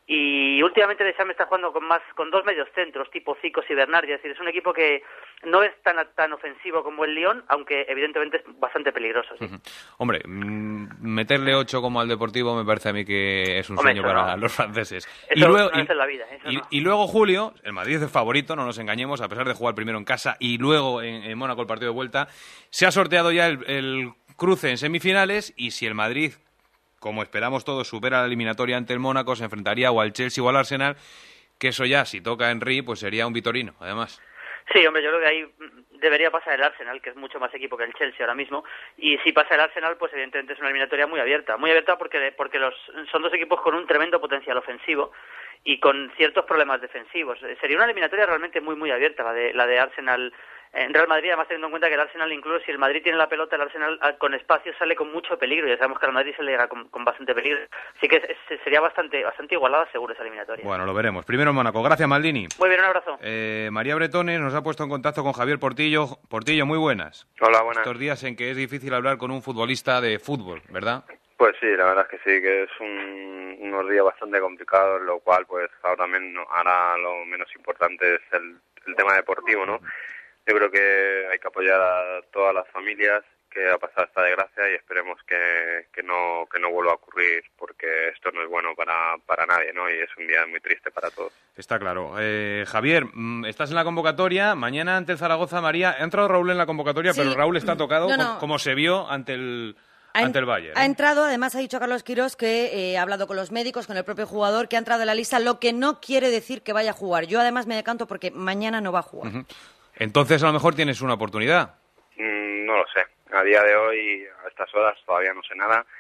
Y últimamente Deschamps está jugando con más con dos medios centros, tipo Zicos y Bernardi, es decir, es un equipo que no es tan tan ofensivo como el Lyon, aunque evidentemente es bastante peligroso. ¿Sí? Uh-huh. Hombre, mmm, meterle ocho como al Deportivo me parece a mí que es un Hombre, sueño para no. los franceses. Eso y luego, no es y, en la vida, eso y, no. y luego Julio, el Madrid es el favorito, no nos engañemos, a pesar de jugar primero en casa y luego en, en Mónaco el partido de vuelta, se ha sorteado ya el, el cruce en semifinales y si el Madrid, como esperamos todos, supera la eliminatoria ante el Mónaco, se enfrentaría o al Chelsea o al Arsenal, que eso ya, si toca Henry, pues sería un vitorino, además. Sí, hombre, yo creo que ahí debería pasar el Arsenal, que es mucho más equipo que el Chelsea ahora mismo, y si pasa el Arsenal, pues evidentemente es una eliminatoria muy abierta, muy abierta porque porque los son dos equipos con un tremendo potencial ofensivo y con ciertos problemas defensivos. Sería una eliminatoria realmente muy muy abierta la de la de Arsenal en Real Madrid, además teniendo en cuenta que el Arsenal, incluso si el Madrid tiene la pelota, el Arsenal con espacio sale con mucho peligro, ya sabemos que al Madrid se le llega con, con bastante peligro, así que es, sería bastante bastante igualada seguro esa eliminatoria. Bueno, lo veremos. Primero en Mónaco. Gracias, Maldini. Muy bien, un abrazo. Eh, María Bretones nos ha puesto en contacto con Javier Portillo. Portillo, muy buenas. Hola, buenas. Estos días en que es difícil hablar con un futbolista de fútbol, ¿verdad? Pues sí, la verdad es que sí, que es un, unos días bastante complicados, lo cual pues ahora, menos, ahora lo menos importante es el, el tema deportivo, ¿no? Yo creo que hay que apoyar a todas las familias que ha pasado esta desgracia y esperemos que, que no que no vuelva a ocurrir porque esto no es bueno para, para nadie, ¿no? Y es un día muy triste para todos. Está claro. Eh, Javier, estás en la convocatoria. Mañana ante el Zaragoza, María. Ha entrado Raúl en la convocatoria, Sí. pero Raúl está tocado No, no. Como, como se vio ante el... Ha, ante el Bayern. ha entrado, además ha dicho Carlos Quirós que eh, ha hablado con los médicos, con el propio jugador, que ha entrado en la lista, lo que no quiere decir que vaya a jugar. Yo además me decanto porque mañana no va a jugar. Uh-huh. Entonces a lo mejor tienes una oportunidad. Mm, no lo sé. A día de hoy, a estas horas, todavía no sé nada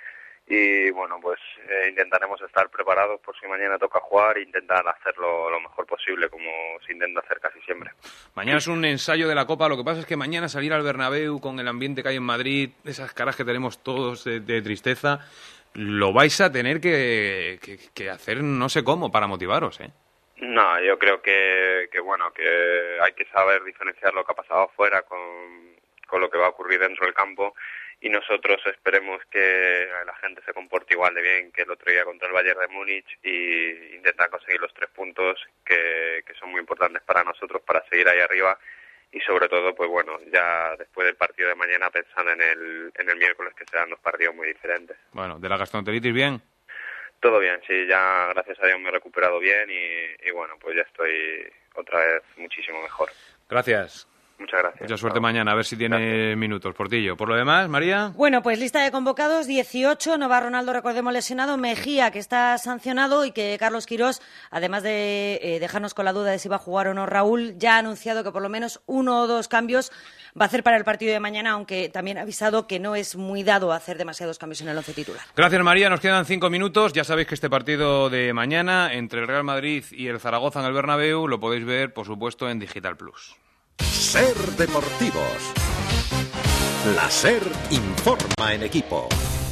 y bueno, pues eh, intentaremos estar preparados por si mañana toca jugar e intentar hacerlo lo mejor posible, como se intenta hacer casi siempre. Mañana es un ensayo de la Copa, lo que pasa es que mañana salir al Bernabéu con el ambiente que hay en Madrid, esas caras que tenemos todos de, de tristeza, lo vais a tener que, que, que hacer no sé cómo para motivaros, ¿eh? No, yo creo que, que bueno, que hay que saber diferenciar lo que ha pasado afuera con, con lo que va a ocurrir dentro del campo, y nosotros esperemos que la gente se comporte igual de bien que el otro día contra el Bayern de Múnich y intentar conseguir los tres puntos que, que son muy importantes para nosotros para seguir ahí arriba, y sobre todo, pues bueno, ya después del partido de mañana pensar en el, en el miércoles, que serán dos partidos muy diferentes. Bueno, ¿de la gastroenteritis bien? Todo bien, sí, ya gracias a Dios me he recuperado bien y, y bueno, pues ya estoy otra vez muchísimo mejor. Gracias. Muchas gracias. Mucha suerte mañana, a ver si tiene gracias. minutos. Portillo. Por lo demás, María. Bueno, pues lista de convocados, dieciocho. No va Ronaldo, recordemos, lesionado. Mejía, que está sancionado, y que Carlos Quirós, además de eh, dejarnos con la duda de si va a jugar o no Raúl, ya ha anunciado que por lo menos uno o dos cambios va a hacer para el partido de mañana, aunque también ha avisado que no es muy dado a hacer demasiados cambios en el once titular. Gracias, María. Nos quedan cinco minutos. Ya sabéis que este partido de mañana entre el Real Madrid y el Zaragoza en el Bernabéu lo podéis ver, por supuesto, en Digital Plus. Ser Deportivos. La SER informa en equipo.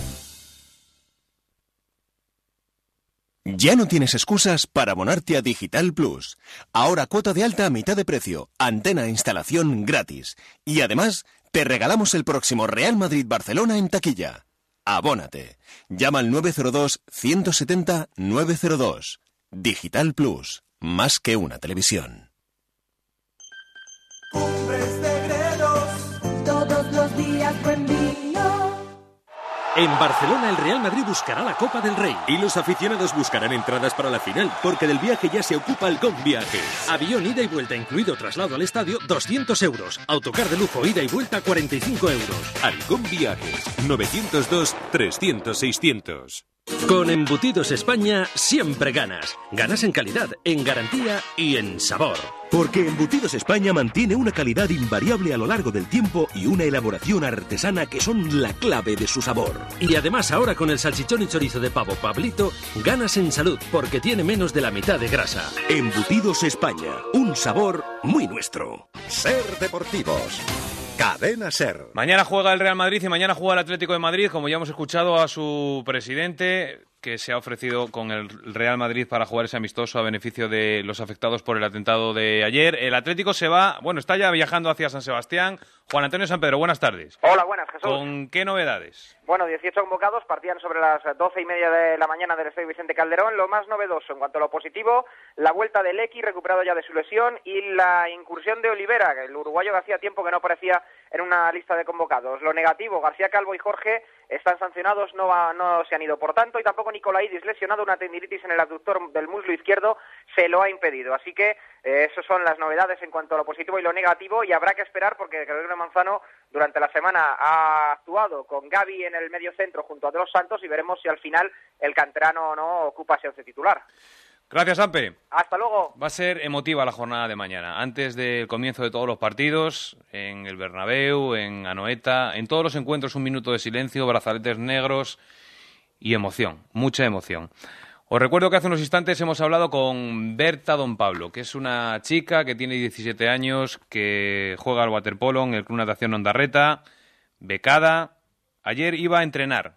Ya no tienes excusas para abonarte a Digital Plus. Ahora cuota de alta a mitad de precio, antena e instalación gratis. Y además, te regalamos el próximo Real Madrid-Barcelona en taquilla. Abónate. Llama al nueve cero dos, uno siete cero, nueve cero dos. Digital Plus. Más que una televisión. Cumbres de Gredos, todos los días buen vino. En Barcelona el Real Madrid buscará la Copa del Rey y los aficionados buscarán entradas para la final, porque del viaje ya se ocupa Alcón Viajes. Avión ida y vuelta incluido traslado al estadio, doscientos euros. Autocar de lujo ida y vuelta, cuarenta y cinco euros. Alcón Viajes, nueve cero dos, trescientos, seiscientos. Con Embutidos España siempre ganas. Ganas en calidad, en garantía y en sabor. Porque Embutidos España mantiene una calidad invariable a lo largo del tiempo y una elaboración artesana que son la clave de su sabor. Y además ahora con el salchichón y chorizo de pavo Pablito, ganas en salud porque tiene menos de la mitad de grasa. Embutidos España, un sabor muy nuestro. Ser Deportivos. Cadena SER. Mañana juega el Real Madrid y mañana juega el Atlético de Madrid, como ya hemos escuchado a su presidente, que se ha ofrecido con el Real Madrid para jugar ese amistoso a beneficio de los afectados por el atentado de ayer. El Atlético se va, bueno, está ya viajando hacia San Sebastián. Juan Antonio San Pedro, buenas tardes. Hola, buenas, Jesús. ¿Con qué novedades? Bueno, dieciocho convocados, partían sobre las doce y media de la mañana del Estadio Vicente Calderón. Lo más novedoso en cuanto a lo positivo, la vuelta de Lecky, recuperado ya de su lesión, y la incursión de Olivera, el uruguayo que hacía tiempo que no aparecía en una lista de convocados. Lo negativo, García Calvo y Jorge están sancionados, no, va, no se han ido por tanto, y tampoco Nicolaidis, lesionado, una tendinitis en el abductor del muslo izquierdo, se lo ha impedido. Así que eh, esas son las novedades en cuanto a lo positivo y lo negativo, y habrá que esperar porque Gregorio Manzano durante la semana ha actuado con Gavi en el medio centro junto a De los Santos, y veremos si al final el canterano no ocupa ese once titular. Gracias, Ampe. Hasta luego. Va a ser emotiva la jornada de mañana. Antes del comienzo de todos los partidos, en el Bernabéu, en Anoeta, en todos los encuentros un minuto de silencio, brazaletes negros y emoción, mucha emoción. Os recuerdo que hace unos instantes hemos hablado con Berta Don Pablo, que es una chica que tiene diecisiete años, que juega al waterpolo en el Club Natación Ondarreta, becada. Ayer iba a entrenar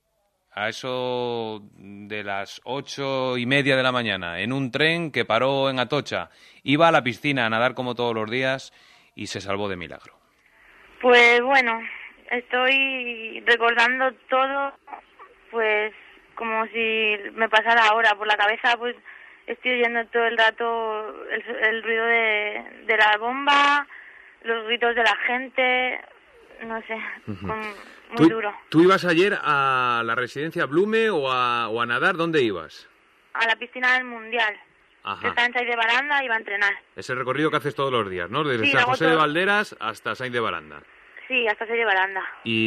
a eso de las ocho y media de la mañana, en un tren que paró en Atocha. Iba a la piscina a nadar como todos los días y se salvó de milagro. Pues bueno, estoy recordando todo, pues como si me pasara ahora por la cabeza, pues estoy oyendo todo el rato el, el ruido de, de la bomba, los gritos de la gente, no sé, uh-huh. con, muy ¿Tú, duro. ¿Tú ibas ayer a la residencia Blume o a, o a nadar? ¿Dónde ibas? A la piscina del Mundial. Ajá. Que está en Sainz de Baranda, iba a entrenar. Es el recorrido que haces todos los días, ¿no? Desde sí, San José todo... de Valderas hasta Sainz de Baranda. Sí, hasta Sainz de Baranda.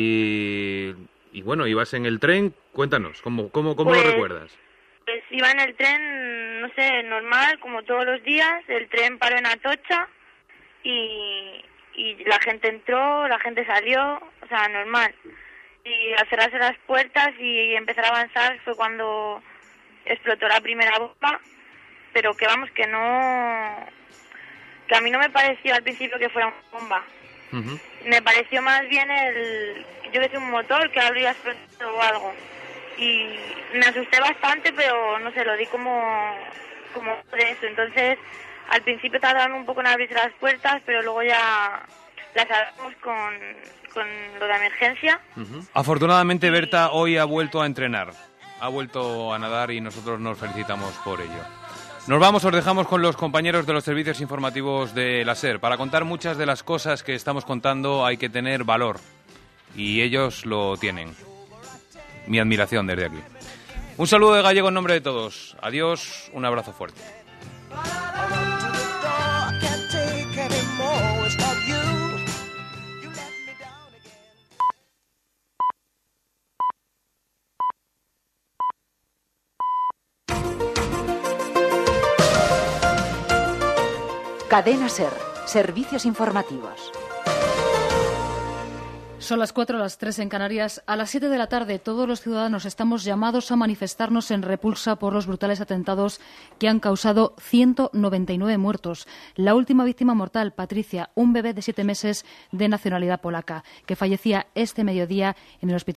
Y, y bueno, ibas en el tren. Cuéntanos, ¿cómo, cómo, cómo pues, lo recuerdas? Pues iba en el tren, no sé, normal, como todos los días. El tren paró en Atocha y... y la gente entró, la gente salió, o sea, normal. y al cerrarse las puertas y empezar a avanzar fue cuando explotó la primera bomba, pero que vamos, que no, que a mí no me pareció al principio que fuera una bomba. Uh-huh. Me pareció más bien el, yo que sé, un motor que habría explotado o algo, y me asusté bastante, pero no sé, lo di como, como de eso. Entonces al principio tardaron un poco en abrirse las puertas, pero luego ya las abrimos con, con lo de emergencia. Uh-huh. Afortunadamente Berta hoy ha vuelto a entrenar, ha vuelto a nadar y nosotros nos felicitamos por ello. Nos vamos, os dejamos con los compañeros de los servicios informativos de la SER. Para contar muchas de las cosas que estamos contando hay que tener valor, y ellos lo tienen. Mi admiración desde aquí. Un saludo de Gallego en nombre de todos. Adiós, un abrazo fuerte. Cadena SER, servicios informativos. Son las cuatro, las tres en Canarias. A las siete de la tarde, todos los ciudadanos estamos llamados a manifestarnos en repulsa por los brutales atentados que han causado ciento noventa y nueve muertos. La última víctima mortal, Patricia, un bebé de siete meses de nacionalidad polaca, que fallecía este mediodía en el hospital